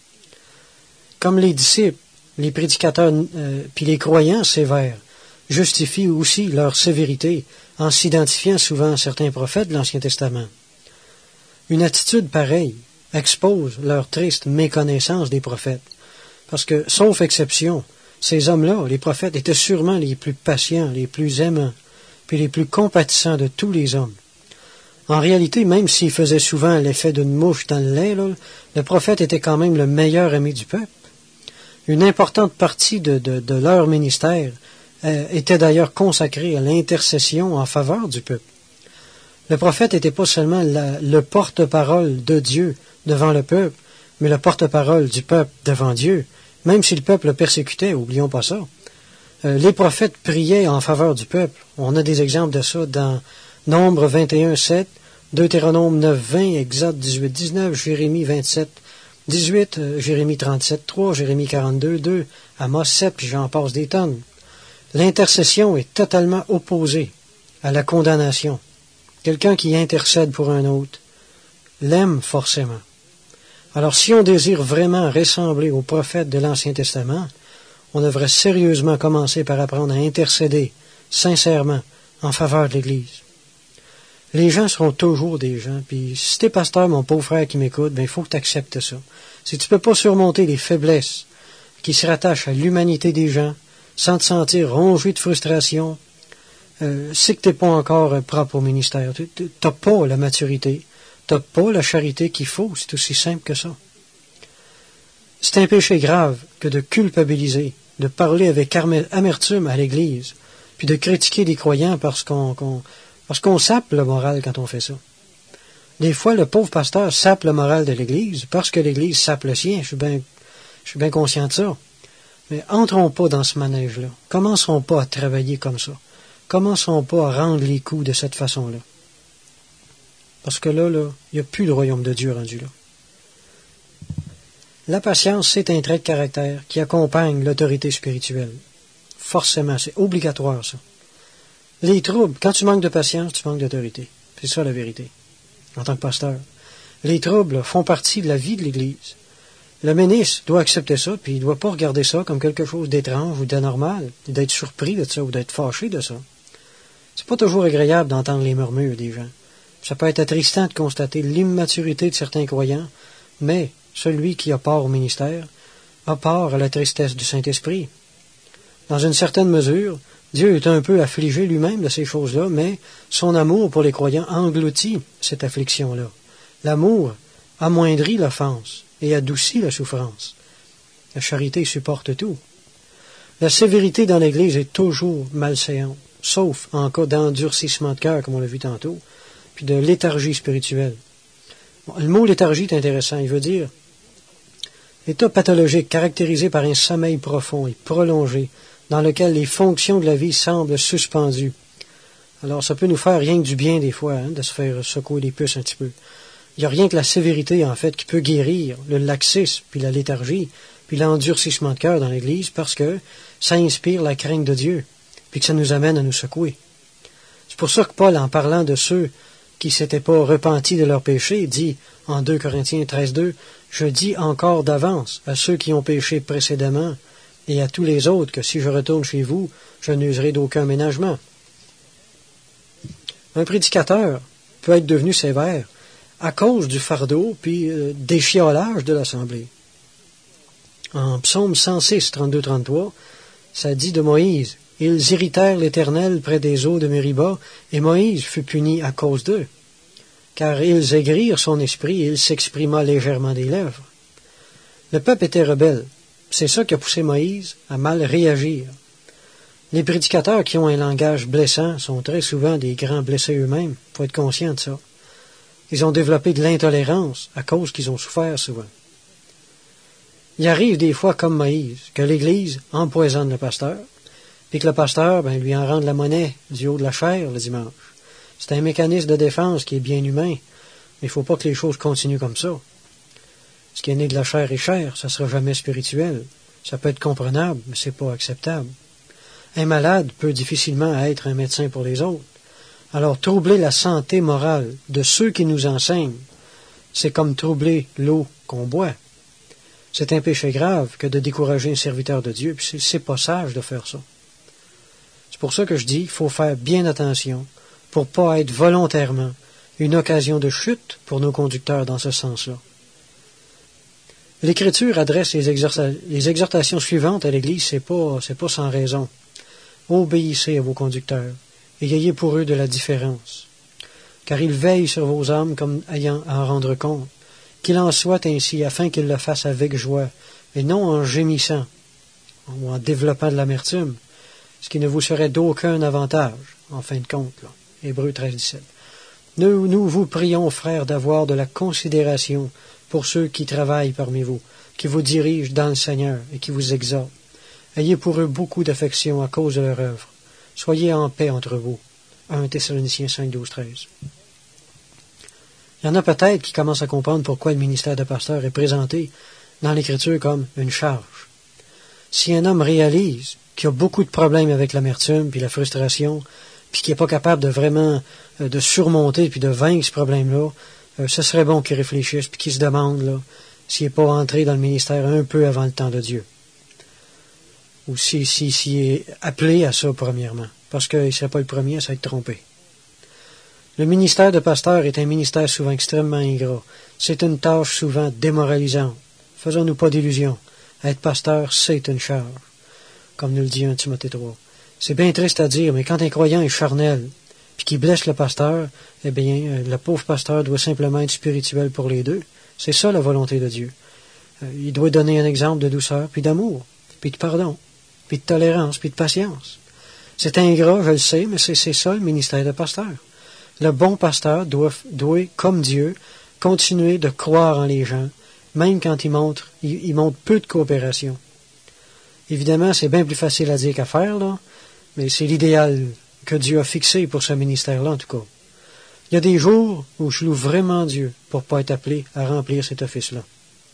Comme les disciples, les prédicateurs euh, puis les croyants sévères justifient aussi leur sévérité en s'identifiant souvent à certains prophètes de l'Ancien Testament. Une attitude pareille expose leur triste méconnaissance des prophètes, parce que, sauf exception, ces hommes-là, les prophètes, étaient sûrement les plus patients, les plus aimants, puis les plus compatissants de tous les hommes. En réalité, même s'ils faisaient souvent l'effet d'une mouche dans le lait, là, le prophète était quand même le meilleur ami du peuple. Une importante partie de, de, de leur ministère euh, était d'ailleurs consacrée à l'intercession en faveur du peuple. Le prophète n'était pas seulement la, le porte-parole de Dieu devant le peuple, mais le porte-parole du peuple devant Dieu, même si le peuple le persécutait, oublions pas ça. Euh, les prophètes priaient en faveur du peuple. On a des exemples de ça dans Nombre vingt et un, sept, Deutéronome neuf, vingt, Exode dix-huit, dix-neuf, Jérémie vingt-sept, dix-huit, euh, Jérémie trente-sept, trois, Jérémie quarante-deux, deux, Amos sept, puis j'en passe des tonnes. L'intercession est totalement opposée à la condamnation. Quelqu'un qui intercède pour un autre l'aime forcément. Alors si on désire vraiment ressembler aux prophètes de l'Ancien Testament, on devrait sérieusement commencer par apprendre à intercéder sincèrement en faveur de l'Église. Les gens seront toujours des gens, puis si t'es pasteur, mon pauvre frère qui m'écoute, ben il faut que tu acceptes ça. Si tu peux pas surmonter les faiblesses qui se rattachent à l'humanité des gens, sans te sentir rongé de frustration, euh, c'est que t'es pas encore euh, propre au ministère. T'as pas la maturité, t'as pas la charité qu'il faut, c'est aussi simple que ça. C'est un péché grave que de culpabiliser, de parler avec amertume à l'Église, puis de critiquer les croyants parce qu'on, qu'on, parce qu'on sape le moral quand on fait ça. Des fois, le pauvre pasteur sape le moral de l'Église parce que l'Église sape le sien. Je suis bien, je suis bien conscient de ça. Mais entrons pas dans ce manège-là. Commençons pas à travailler comme ça. Commençons pas à rendre les coups de cette façon-là. Parce que là, là, il n'y a plus le royaume de Dieu rendu là. La patience, c'est un trait de caractère qui accompagne l'autorité spirituelle. Forcément, c'est obligatoire, ça. Les troubles, quand tu manques de patience, tu manques d'autorité. C'est ça la vérité, en tant que pasteur. Les troubles là, font partie de la vie de l'Église. Le ministre doit accepter ça, puis il ne doit pas regarder ça comme quelque chose d'étrange ou d'anormal, d'être surpris de ça ou d'être fâché de ça. C'est pas toujours agréable d'entendre les murmures des gens. Ça peut être attristant de constater l'immaturité de certains croyants, mais celui qui a part au ministère, a part à la tristesse du Saint-Esprit. Dans une certaine mesure, Dieu est un peu affligé lui-même de ces choses-là, mais son amour pour les croyants engloutit cette affliction-là. L'amour amoindrit l'offense et adoucit la souffrance. La charité supporte tout. La sévérité dans l'Église est toujours malséante, sauf en cas d'endurcissement de cœur, comme on l'a vu tantôt, puis de léthargie spirituelle. Bon, le mot léthargie est intéressant. Il veut dire état pathologique caractérisé par un sommeil profond et prolongé, dans lequel les fonctions de la vie semblent suspendues. Alors, ça peut nous faire rien que du bien des fois, hein, de se faire secouer les puces un petit peu. Il n'y a rien que la sévérité, en fait, qui peut guérir le laxisme, puis la léthargie, puis l'endurcissement de cœur dans l'Église, parce que ça inspire la crainte de Dieu, puis que ça nous amène à nous secouer. C'est pour ça que Paul, en parlant de ceux qui ne s'étaient pas repentis de leurs péchés, dit en deux Corinthiens treize deux, « Je dis encore d'avance à ceux qui ont péché précédemment, et à tous les autres que si je retourne chez vous, je n'userai d'aucun ménagement. » Un prédicateur peut être devenu sévère à cause du fardeau puis euh, des chiolages de l'Assemblée. En Psaume cent six, trente-deux trente-trois, ça dit de Moïse, « Ils irritèrent l'Éternel près des eaux de Mériba, et Moïse fut puni à cause d'eux. Car ils aigrirent son esprit, et il s'exprima légèrement des lèvres. » Le peuple était rebelle. C'est ça qui a poussé Moïse à mal réagir. Les prédicateurs qui ont un langage blessant sont très souvent des grands blessés eux-mêmes. Il faut être conscient de ça. Ils ont développé de l'intolérance à cause qu'ils ont souffert souvent. Il arrive des fois, comme Moïse, que l'Église empoisonne le pasteur, puis que le pasteur ben, lui en rende la monnaie du haut de la chair le dimanche. C'est un mécanisme de défense qui est bien humain, mais il ne faut pas que les choses continuent comme ça. Ce qui est né de la chair est chair, ça ne sera jamais spirituel. Ça peut être comprenable, mais ce n'est pas acceptable. Un malade peut difficilement être un médecin pour les autres. Alors, troubler la santé morale de ceux qui nous enseignent, c'est comme troubler l'eau qu'on boit. C'est un péché grave que de décourager un serviteur de Dieu, puis c'est pas sage de faire ça. C'est pour ça que je dis qu'il faut faire bien attention pour ne pas être volontairement une occasion de chute pour nos conducteurs dans ce sens-là. L'Écriture adresse les, exhorta- les exhortations suivantes à l'Église, c'est pas, c'est pas sans raison. Obéissez à vos conducteurs et ayez pour eux de la différence, car ils veillent sur vos âmes comme ayant à en rendre compte. Qu'il en soit ainsi, afin qu'ils le fassent avec joie, et non en gémissant ou en développant de l'amertume, ce qui ne vous serait d'aucun avantage, en fin de compte. Là. Hébreux treize dix-sept. Nous, nous vous prions, frères, d'avoir de la considération pour ceux qui travaillent parmi vous, qui vous dirigent dans le Seigneur et qui vous exhortent. Ayez pour eux beaucoup d'affection à cause de leur œuvre. Soyez en paix entre vous. un Thessaloniciens cinq, douze, treize. Il y en a peut-être qui commencent à comprendre pourquoi le ministère de pasteur est présenté dans l'Écriture comme une charge. Si un homme réalise qu'il a beaucoup de problèmes avec l'amertume puis la frustration, puis qu'il n'est pas capable de vraiment euh, de surmonter puis de vaincre ce problème-là, euh, ce serait bon qu'il réfléchisse puis qu'il se demande là, s'il n'est pas entré dans le ministère un peu avant le temps de Dieu. Ou s'il si, si, si est appelé à ça premièrement, parce qu'il ne serait pas le premier à s'être trompé. Le ministère de pasteur est un ministère souvent extrêmement ingrat. C'est une tâche souvent démoralisante. Faisons-nous pas d'illusions. Être pasteur, c'est une charge, comme nous le dit un Timothée trois. C'est bien triste à dire, mais quand un croyant est charnel, puis qu'il blesse le pasteur, eh bien, le pauvre pasteur doit simplement être spirituel pour les deux. C'est ça la volonté de Dieu. Il doit donner un exemple de douceur, puis d'amour, puis de pardon, puis de tolérance, puis de patience. C'est ingrat, je le sais, mais c'est, c'est ça le ministère de pasteur. Le bon pasteur doit, doit, comme Dieu, continuer de croire en les gens, même quand il montre, il, il montre peu de coopération. Évidemment, c'est bien plus facile à dire qu'à faire, là, mais c'est l'idéal que Dieu a fixé pour ce ministère-là, en tout cas. Il y a des jours où je loue vraiment Dieu pour ne pas être appelé à remplir cet office-là.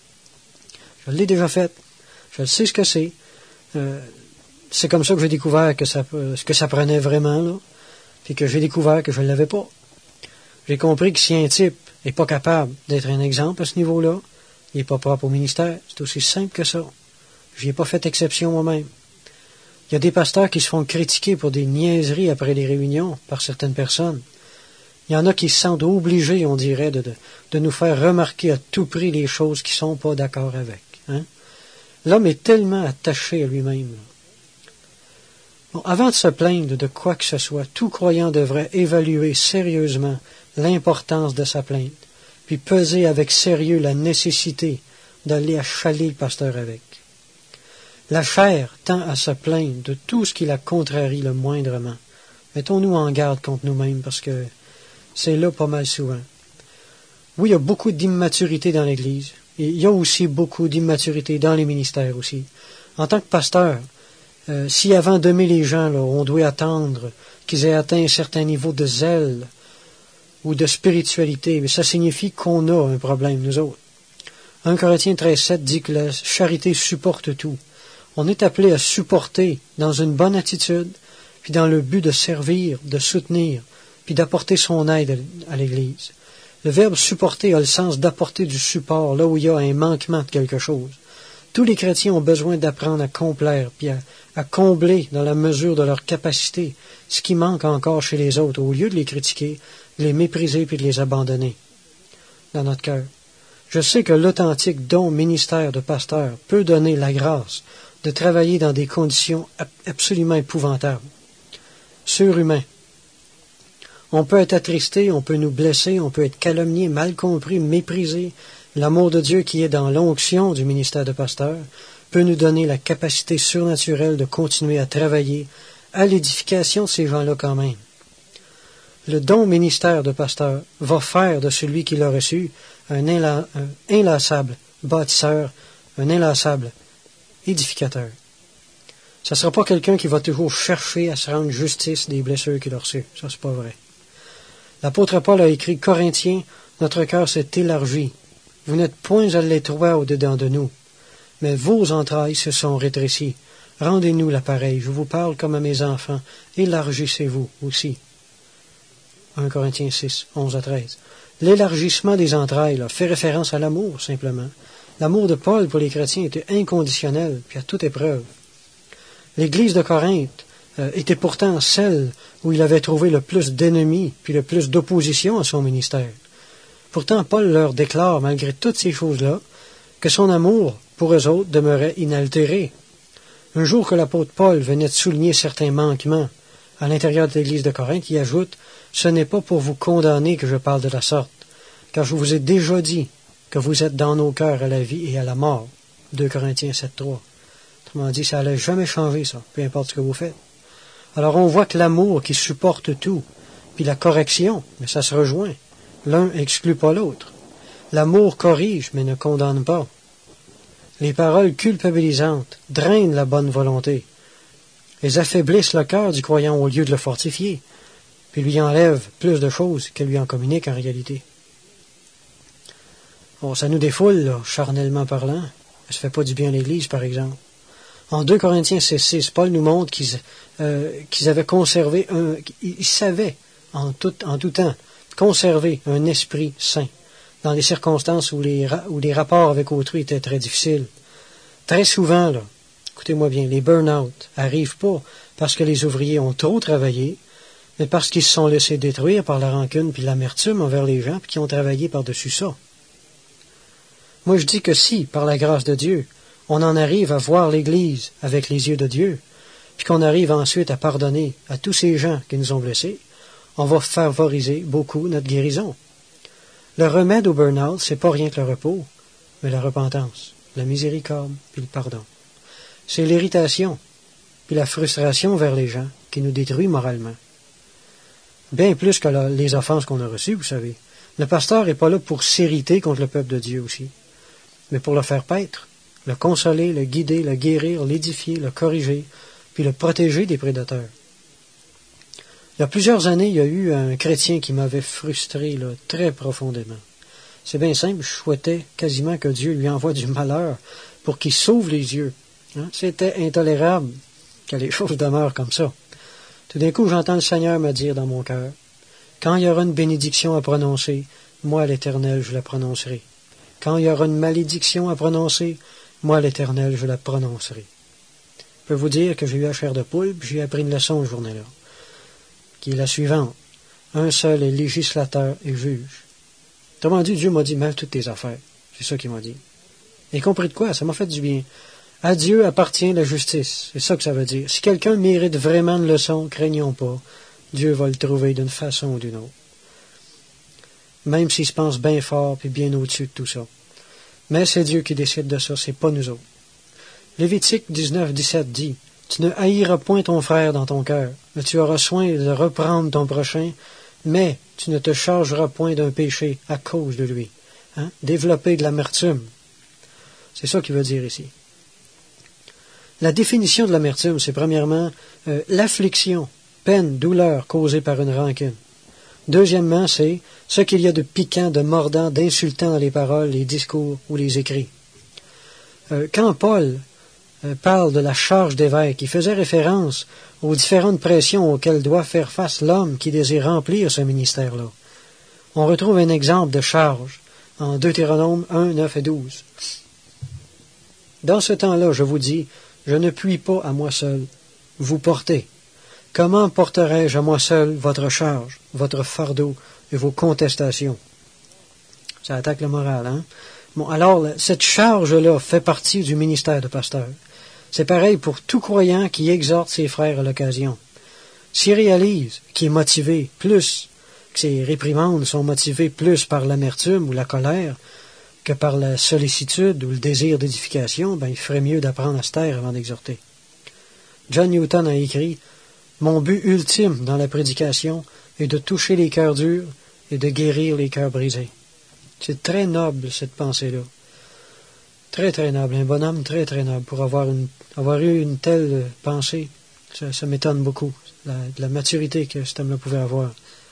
Je l'ai déjà fait. Je sais ce que c'est. Euh, c'est comme ça que j'ai découvert que ça, euh, ce que ça prenait vraiment, là, puis que j'ai découvert que je ne l'avais pas. J'ai compris que si un type n'est pas capable d'être un exemple à ce niveau-là, il n'est pas propre au ministère. C'est aussi simple que ça. Je n'y ai pas fait exception moi-même. Il y a des pasteurs qui se font critiquer pour des niaiseries après les réunions par certaines personnes. Il y en a qui se sentent obligés, on dirait, de, de, de nous faire remarquer à tout prix les choses qui ne sont pas d'accord avec. Hein? L'homme est tellement attaché à lui-même. Bon, avant de se plaindre de quoi que ce soit, tout croyant devrait évaluer sérieusement l'importance de sa plainte, puis peser avec sérieux la nécessité d'aller achaler le pasteur avec. La chair tend à se plaindre de tout ce qui la contrarie le moindrement. Mettons-nous en garde contre nous-mêmes, parce que c'est là pas mal souvent. Oui, il y a beaucoup d'immaturité dans l'Église. Et il y a aussi beaucoup d'immaturité dans les ministères aussi. En tant que pasteur, euh, si avant d'aimer les gens, là, on doit attendre qu'ils aient atteint un certain niveau de zèle ou de spiritualité, mais ça signifie qu'on a un problème, nous autres. un Corinthiens treize sept dit que la charité supporte tout. On est appelé à supporter dans une bonne attitude, puis dans le but de servir, de soutenir, puis d'apporter son aide à l'Église. Le verbe supporter a le sens d'apporter du support là où il y a un manquement de quelque chose. Tous les chrétiens ont besoin d'apprendre à complaire, puis à, à combler dans la mesure de leur capacité ce qui manque encore chez les autres, au lieu de les critiquer, de les mépriser puis de les abandonner dans notre cœur. Je sais que l'authentique don ministère de pasteur peut donner la grâce de travailler dans des conditions absolument épouvantables, surhumains. On peut être attristé, on peut nous blesser, on peut être calomnié, mal compris, méprisé. L'amour de Dieu qui est dans l'onction du ministère de pasteur peut nous donner la capacité surnaturelle de continuer à travailler à l'édification de ces gens-là quand même. Le don ministère de pasteur va faire de celui qui l'a reçu un, inla, un inlassable bâtisseur, un inlassable édificateur. Ça ne sera pas quelqu'un qui va toujours chercher à se rendre justice des blessures qu'il a reçues. Ça, c'est pas vrai. L'apôtre Paul a écrit, « Corinthiens, notre cœur s'est élargi. Vous n'êtes point à l'étroit au-dedans de nous, mais vos entrailles se sont rétrécies. Rendez-nous l'appareil. Je vous parle comme à mes enfants. Élargissez-vous aussi. » un Corinthiens six, onze à treize. L'élargissement des entrailles là, fait référence à l'amour, simplement. L'amour de Paul pour les chrétiens était inconditionnel, puis à toute épreuve. L'Église de Corinthe euh, était pourtant celle où il avait trouvé le plus d'ennemis, puis le plus d'opposition à son ministère. Pourtant, Paul leur déclare, malgré toutes ces choses-là, que son amour pour eux autres demeurait inaltéré. Un jour que l'apôtre Paul venait de souligner certains manquements à l'intérieur de l'Église de Corinthe, il ajoute, « Ce n'est pas pour vous condamner que je parle de la sorte, car je vous ai déjà dit que vous êtes dans nos cœurs à la vie et à la mort. » deux Corinthiens sept, trois. Autrement dit, ça n'allait jamais changer, ça, peu importe ce que vous faites. Alors on voit que l'amour qui supporte tout, puis la correction, mais ça se rejoint. L'un exclut pas l'autre. L'amour corrige, mais ne condamne pas. Les paroles culpabilisantes drainent la bonne volonté. Elles affaiblissent le cœur du croyant au lieu de le fortifier, puis lui enlèvent plus de choses qu'elles lui en communiquent en réalité. Bon, ça nous défoule, là, charnellement parlant. Ça ne fait pas du bien à l'Église, par exemple. En deux Corinthiens six, six, Paul nous montre qu'ils, euh, qu'ils avaient conservé un... Ils savaient, en tout, en tout temps, conserver un esprit saint, dans des circonstances où les, où les rapports avec autrui étaient très difficiles. Très souvent, là, écoutez-moi bien, les burn-out arrivent pas parce que les ouvriers ont trop travaillé, mais parce qu'ils se sont laissés détruire par la rancune puis l'amertume envers les gens, puis qui ont travaillé par-dessus ça. Moi, je dis que si, par la grâce de Dieu, on en arrive à voir l'Église avec les yeux de Dieu, puis qu'on arrive ensuite à pardonner à tous ces gens qui nous ont blessés, on va favoriser beaucoup notre guérison. Le remède au burn-out, c'est pas rien que le repos, mais la repentance, la miséricorde, puis le pardon. C'est l'irritation, puis la frustration vers les gens qui nous détruit moralement. Bien plus que la, les offenses qu'on a reçues, vous savez. Le pasteur n'est pas là pour s'irriter contre le peuple de Dieu aussi, mais pour le faire paître, le consoler, le guider, le guérir, l'édifier, le corriger, puis le protéger des prédateurs. Il y a plusieurs années, il y a eu un chrétien qui m'avait frustré là, très profondément. C'est bien simple, je souhaitais quasiment que Dieu lui envoie du malheur pour qu'il sauve les yeux. Hein? C'était intolérable que les choses demeurent comme ça. Tout d'un coup, j'entends le Seigneur me dire dans mon cœur, « Quand il y aura une bénédiction à prononcer, moi, l'Éternel, je la prononcerai. Quand il y aura une malédiction à prononcer, moi, l'Éternel, je la prononcerai. » Je peux vous dire que j'ai eu la chair de poule, puis j'ai appris une leçon ce journée-là, qui est la suivante. un seul est législateur et juge. Autrement dit, Dieu m'a dit, mêle toutes tes affaires. C'est ça qu'il m'a dit. Et compris de quoi? Ça m'a fait du bien. À Dieu appartient la justice. C'est ça que ça veut dire. Si quelqu'un mérite vraiment une leçon, craignons pas. Dieu va le trouver d'une façon ou d'une autre. Même s'il se pense bien fort et bien au-dessus de tout ça. Mais c'est Dieu qui décide de ça, c'est pas nous autres. Lévitique dix-neuf, dix-sept dit, « Tu ne haïras point ton frère dans ton cœur, mais tu auras soin de reprendre ton prochain, mais tu ne te chargeras point d'un péché à cause de lui. Hein? » Développer de l'amertume. C'est ça qu'il veut dire ici. La définition de l'amertume, c'est premièrement euh, l'affliction, peine, douleur causée par une rancune. Deuxièmement, c'est ce qu'il y a de piquant, de mordant, d'insultant dans les paroles, les discours ou les écrits. Euh, quand Paul euh, parle de la charge d'évêque, il faisait référence aux différentes pressions auxquelles doit faire face l'homme qui désire remplir ce ministère-là. On retrouve un exemple de charge en Deutéronome un, neuf et douze. Dans ce temps-là, je vous dis, je ne puis pas à moi seul vous porter. Comment porterai-je à moi seul votre charge, votre fardeau et vos contestations? Ça attaque le moral, hein? Bon, alors, cette charge-là fait partie du ministère de pasteur. C'est pareil pour tout croyant qui exhorte ses frères à l'occasion. S'il réalise qu'il est motivé plus, que ses réprimandes sont motivées plus par l'amertume ou la colère que par la sollicitude ou le désir d'édification, ben, il ferait mieux d'apprendre à se taire avant d'exhorter. John Newton a écrit « Mon but ultime dans la prédication est de toucher les cœurs durs et de guérir les cœurs brisés. » C'est très noble, cette pensée-là. Très, très noble. Un bonhomme très, très noble. Pour avoir, une, avoir eu une telle pensée, ça, ça m'étonne beaucoup, la, la maturité que cet homme-là pouvait avoir.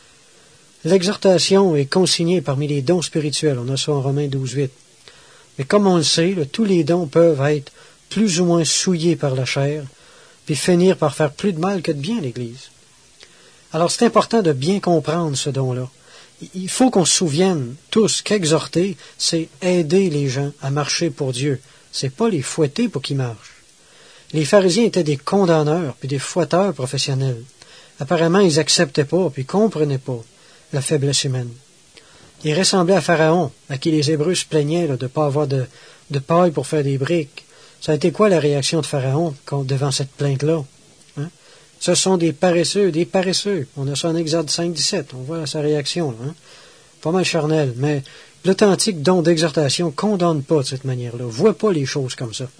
L'exhortation est consignée parmi les dons spirituels. On a ça en Romains douze, huit. Mais comme on le sait, là, tous les dons peuvent être plus ou moins souillés par la chair, puis finir par faire plus de mal que de bien à l'Église. Alors c'est important de bien comprendre ce don-là. Il faut qu'on se souvienne tous qu'exhorter, c'est aider les gens à marcher pour Dieu. C'est pas les fouetter pour qu'ils marchent. Les pharisiens étaient des condamneurs puis des fouetteurs professionnels. Apparemment, ils acceptaient pas puis comprenaient pas la faiblesse humaine. Ils ressemblaient à Pharaon, à qui les Hébreux se plaignaient là, de ne pas avoir de, de paille pour faire des briques. Ça a été quoi la réaction de Pharaon devant cette plainte-là? Hein? Ce sont des paresseux, des paresseux. On a ça en Exode cinq, dix-sept. On voit sa réaction. Là, hein? Pas mal charnel, mais l'authentique don d'exhortation ne condamne pas de cette manière-là. Ne voit pas les choses comme ça.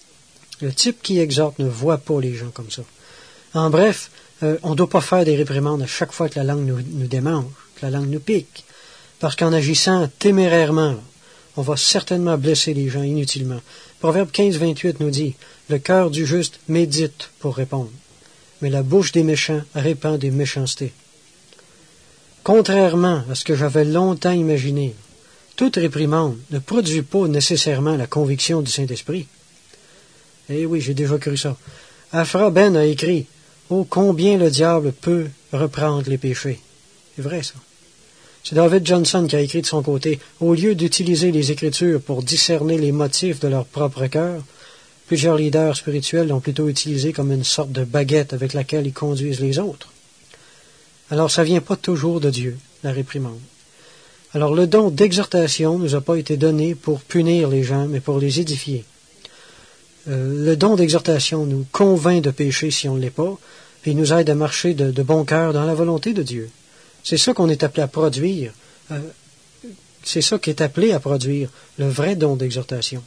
Le type qui exhorte ne voit pas les gens comme ça. En bref, euh, on ne doit pas faire des réprimandes à chaque fois que la langue nous, nous démange, que la langue nous pique. Parce qu'en agissant témérairement, on va certainement blesser les gens inutilement. Proverbe quinze, vingt-huit nous dit « Le cœur du juste médite pour répondre, mais la bouche des méchants répand des méchancetés. » Contrairement à ce que j'avais longtemps imaginé, toute réprimande ne produit pas nécessairement la conviction du Saint-Esprit. Eh oui, j'ai déjà cru ça. Afra Ben a écrit « Oh, combien le diable peut reprendre les péchés. » C'est vrai, ça. C'est David Johnson qui a écrit de son côté « Au lieu d'utiliser les Écritures pour discerner les motifs de leur propre cœur, plusieurs leaders spirituels l'ont plutôt utilisé comme une sorte de baguette avec laquelle ils conduisent les autres. » Alors, ça vient pas toujours de Dieu, la réprimande. Alors, le don d'exhortation ne nous a pas été donné pour punir les gens, mais pour les édifier. Euh, le don d'exhortation nous convainc de péché si on ne l'est pas, et il nous aide à marcher de, de bon cœur dans la volonté de Dieu. C'est ça qu'on est appelé à produire. Euh, c'est ça qui est appelé à produire, le vrai don d'exhortation.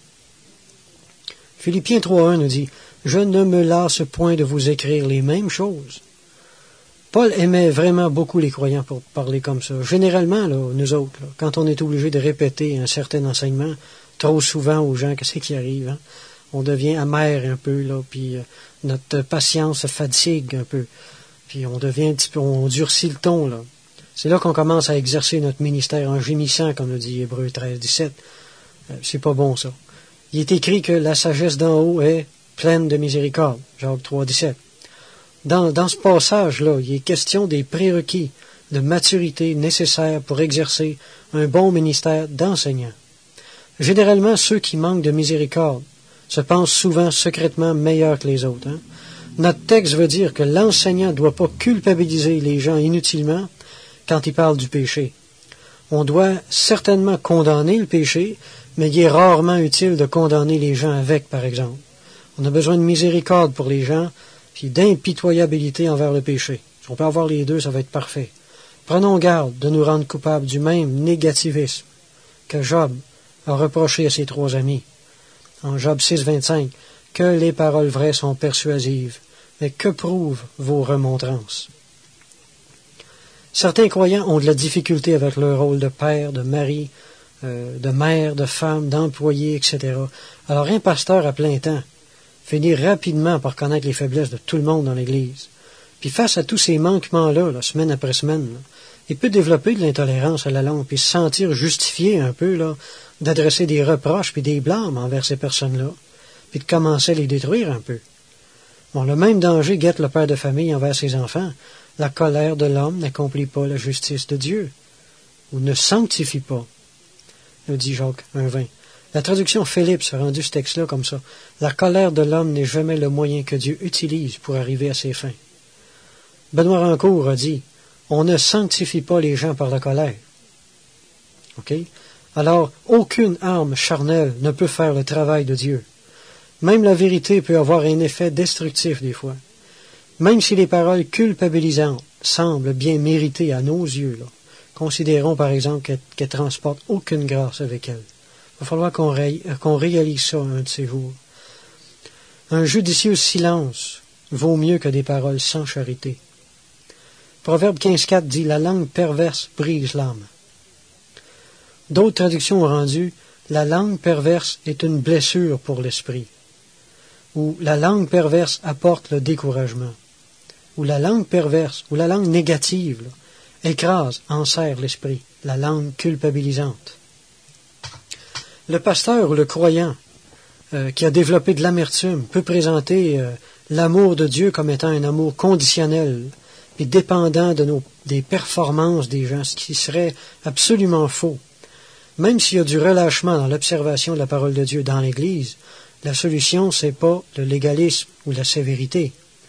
Philippiens trois, un nous dit « Je ne me lasse point de vous écrire les mêmes choses. » Paul aimait vraiment beaucoup les croyants pour parler comme ça. Généralement, là, nous autres, là, quand on est obligé de répéter un certain enseignement, trop souvent aux gens, qu'est-ce qui arrive? Hein? On devient amer un peu, là, puis euh, notre patience se fatigue un peu. Puis on devient un petit peu, on durcit le ton, là. C'est là qu'on commence à exercer notre ministère en gémissant, comme le dit Hébreux treize, dix-sept. Euh, c'est pas bon, ça. Il est écrit que la sagesse d'en haut est pleine de miséricorde. Jacques trois, dix-sept. Dans, dans ce passage-là, il est question des prérequis de maturité nécessaires pour exercer un bon ministère d'enseignant. Généralement, ceux qui manquent de miséricorde se pensent souvent secrètement meilleurs que les autres. Hein? Notre texte veut dire que l'enseignant ne doit pas culpabiliser les gens inutilement, quand il parle du péché. On doit certainement condamner le péché, mais il est rarement utile de condamner les gens avec, par exemple. On a besoin de miséricorde pour les gens, puis d'impitoyabilité envers le péché. Si on peut avoir les deux, ça va être parfait. Prenons garde de nous rendre coupables du même négativisme que Job a reproché à ses trois amis. En Job six, vingt-cinq, « Que les paroles vraies sont persuasives, mais que prouvent vos remontrances? » Certains croyants ont de la difficulté avec leur rôle de père, de mari, euh, de mère, de femme, d'employé, et cetera. Alors un pasteur à plein temps finit rapidement par connaître les faiblesses de tout le monde dans l'Église. Puis face à tous ces manquements-là, là, semaine après semaine, là, il peut développer de l'intolérance à la longue, puis se sentir justifié un peu là, d'adresser des reproches puis des blâmes envers ces personnes-là, puis de commencer à les détruire un peu. Bon, le même danger guette le père de famille envers ses enfants. La colère de l'homme n'accomplit pas la justice de Dieu, ou ne sanctifie pas, nous dit Jacques un vingt. La traduction Phillips a rendu ce texte-là comme ça. La colère de l'homme n'est jamais le moyen que Dieu utilise pour arriver à ses fins. Benoît Rancourt a dit, on ne sanctifie pas les gens par la colère. OK? Alors, aucune arme charnelle ne peut faire le travail de Dieu. Même la vérité peut avoir un effet destructif des fois. Même si les paroles culpabilisantes semblent bien méritées à nos yeux, là, considérons par exemple qu'elles qu'elles transportent aucune grâce avec elles. Il va falloir qu'on, ré, qu'on réalise ça un de ces jours. Un judicieux silence vaut mieux que des paroles sans charité. Proverbe quinze quatre dit « La langue perverse brise l'âme ». D'autres traductions ont rendu « La langue perverse est une blessure pour l'esprit » ou « La langue perverse apporte le découragement » ou « La langue perverse » ou « La langue négative là, écrase, enserre l'esprit » la langue culpabilisante. Le pasteur ou le croyant euh, qui a développé de l'amertume peut présenter euh, l'amour de Dieu comme étant un amour conditionnel et dépendant de nos, des performances des gens, ce qui serait absolument faux. Même s'il y a du relâchement dans l'observation de la parole de Dieu dans l'Église, la solution, c'est pas le légalisme ou la sévérité.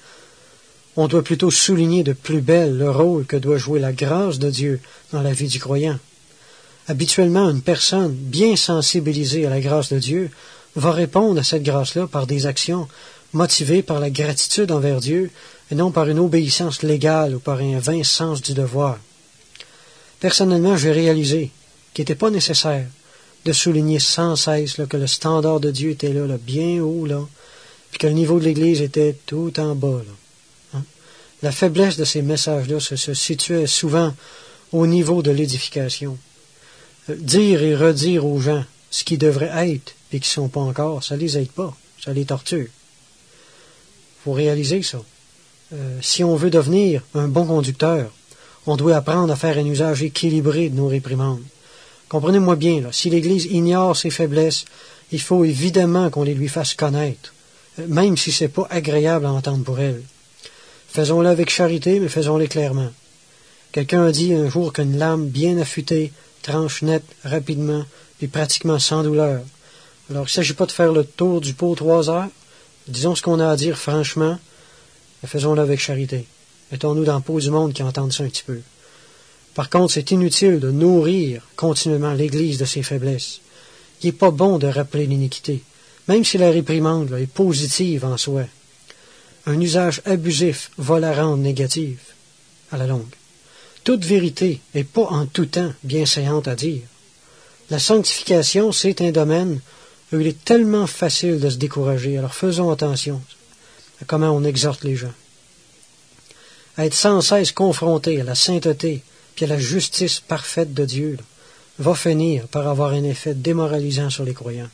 On doit plutôt souligner de plus belle le rôle que doit jouer la grâce de Dieu dans la vie du croyant. Habituellement, une personne bien sensibilisée à la grâce de Dieu va répondre à cette grâce-là par des actions motivées par la gratitude envers Dieu et non par une obéissance légale ou par un vain sens du devoir. Personnellement, j'ai réalisé qu'il n'était pas nécessaire de souligner sans cesse là, que le standard de Dieu était là, là bien haut, là, puis que le niveau de l'Église était tout en bas. Là. Hein? La faiblesse de ces messages-là se, se situait souvent au niveau de l'édification. Dire et redire aux gens ce qui devrait être et qui ne sont pas encore, ça les aide pas, ça les torture. Il faut réaliser ça. Euh, si on veut devenir un bon conducteur, on doit apprendre à faire un usage équilibré de nos réprimandes. Comprenez-moi bien, là, si l'Église ignore ses faiblesses, il faut évidemment qu'on les lui fasse connaître, même si ce n'est pas agréable à entendre pour elle. Faisons-le avec charité, mais faisons-le clairement. Quelqu'un a dit un jour qu'une lame bien affûtée tranche net, rapidement, puis pratiquement sans douleur. Alors, il ne s'agit pas de faire le tour du pot trois heures. Disons ce qu'on a à dire franchement, mais faisons-le avec charité. Mettons-nous dans le pot du monde qui entende ça un petit peu. Par contre, c'est inutile de nourrir continuellement l'Église de ses faiblesses. Il n'est pas bon de rappeler l'iniquité, même si la réprimande là, est positive en soi. Un usage abusif va la rendre négative, à la longue. Toute vérité n'est pas en tout temps bienséante à dire. La sanctification, c'est un domaine où il est tellement facile de se décourager. Alors faisons attention à comment on exhorte les gens. À être sans cesse confronté à la sainteté puis à la justice parfaite de Dieu là, va finir par avoir un effet démoralisant sur les croyants.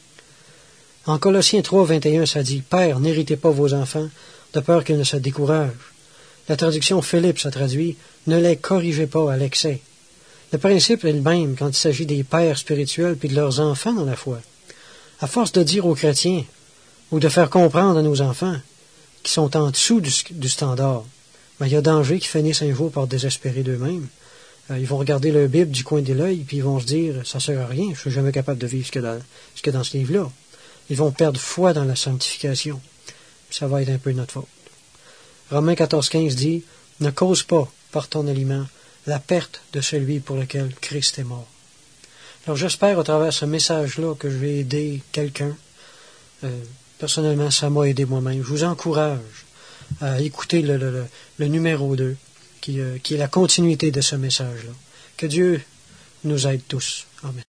En Colossiens trois, vingt et un, ça dit « Pères, n'héritez pas vos enfants, de peur qu'ils ne se découragent. » La traduction Phillips a traduit « Ne les corrigez pas à l'excès. » Le principe est le même quand il s'agit des pères spirituels puis de leurs enfants dans la foi. À force de dire aux chrétiens ou de faire comprendre à nos enfants qui sont en dessous du, du standard, ben, il y a danger qu'ils finissent un jour par désespérer d'eux-mêmes. Euh, ils vont regarder leur Bible du coin de l'œil puis ils vont se dire « Ça ne sert à rien, je ne suis jamais capable de vivre ce que dans, ce que dans ce livre-là. » Ils vont perdre foi dans la sanctification. Ça va être un peu notre faute. Romains quatorze, quinze dit « Ne cause pas par ton aliment la perte de celui pour lequel Christ est mort. Alors j'espère à travers ce message-là que je vais aider quelqu'un. Euh, personnellement, ça m'a aidé moi-même. Je vous encourage à écouter le, le, le, le numéro deux, qui, euh, qui est la continuité de ce message-là. Que Dieu nous aide tous. Amen.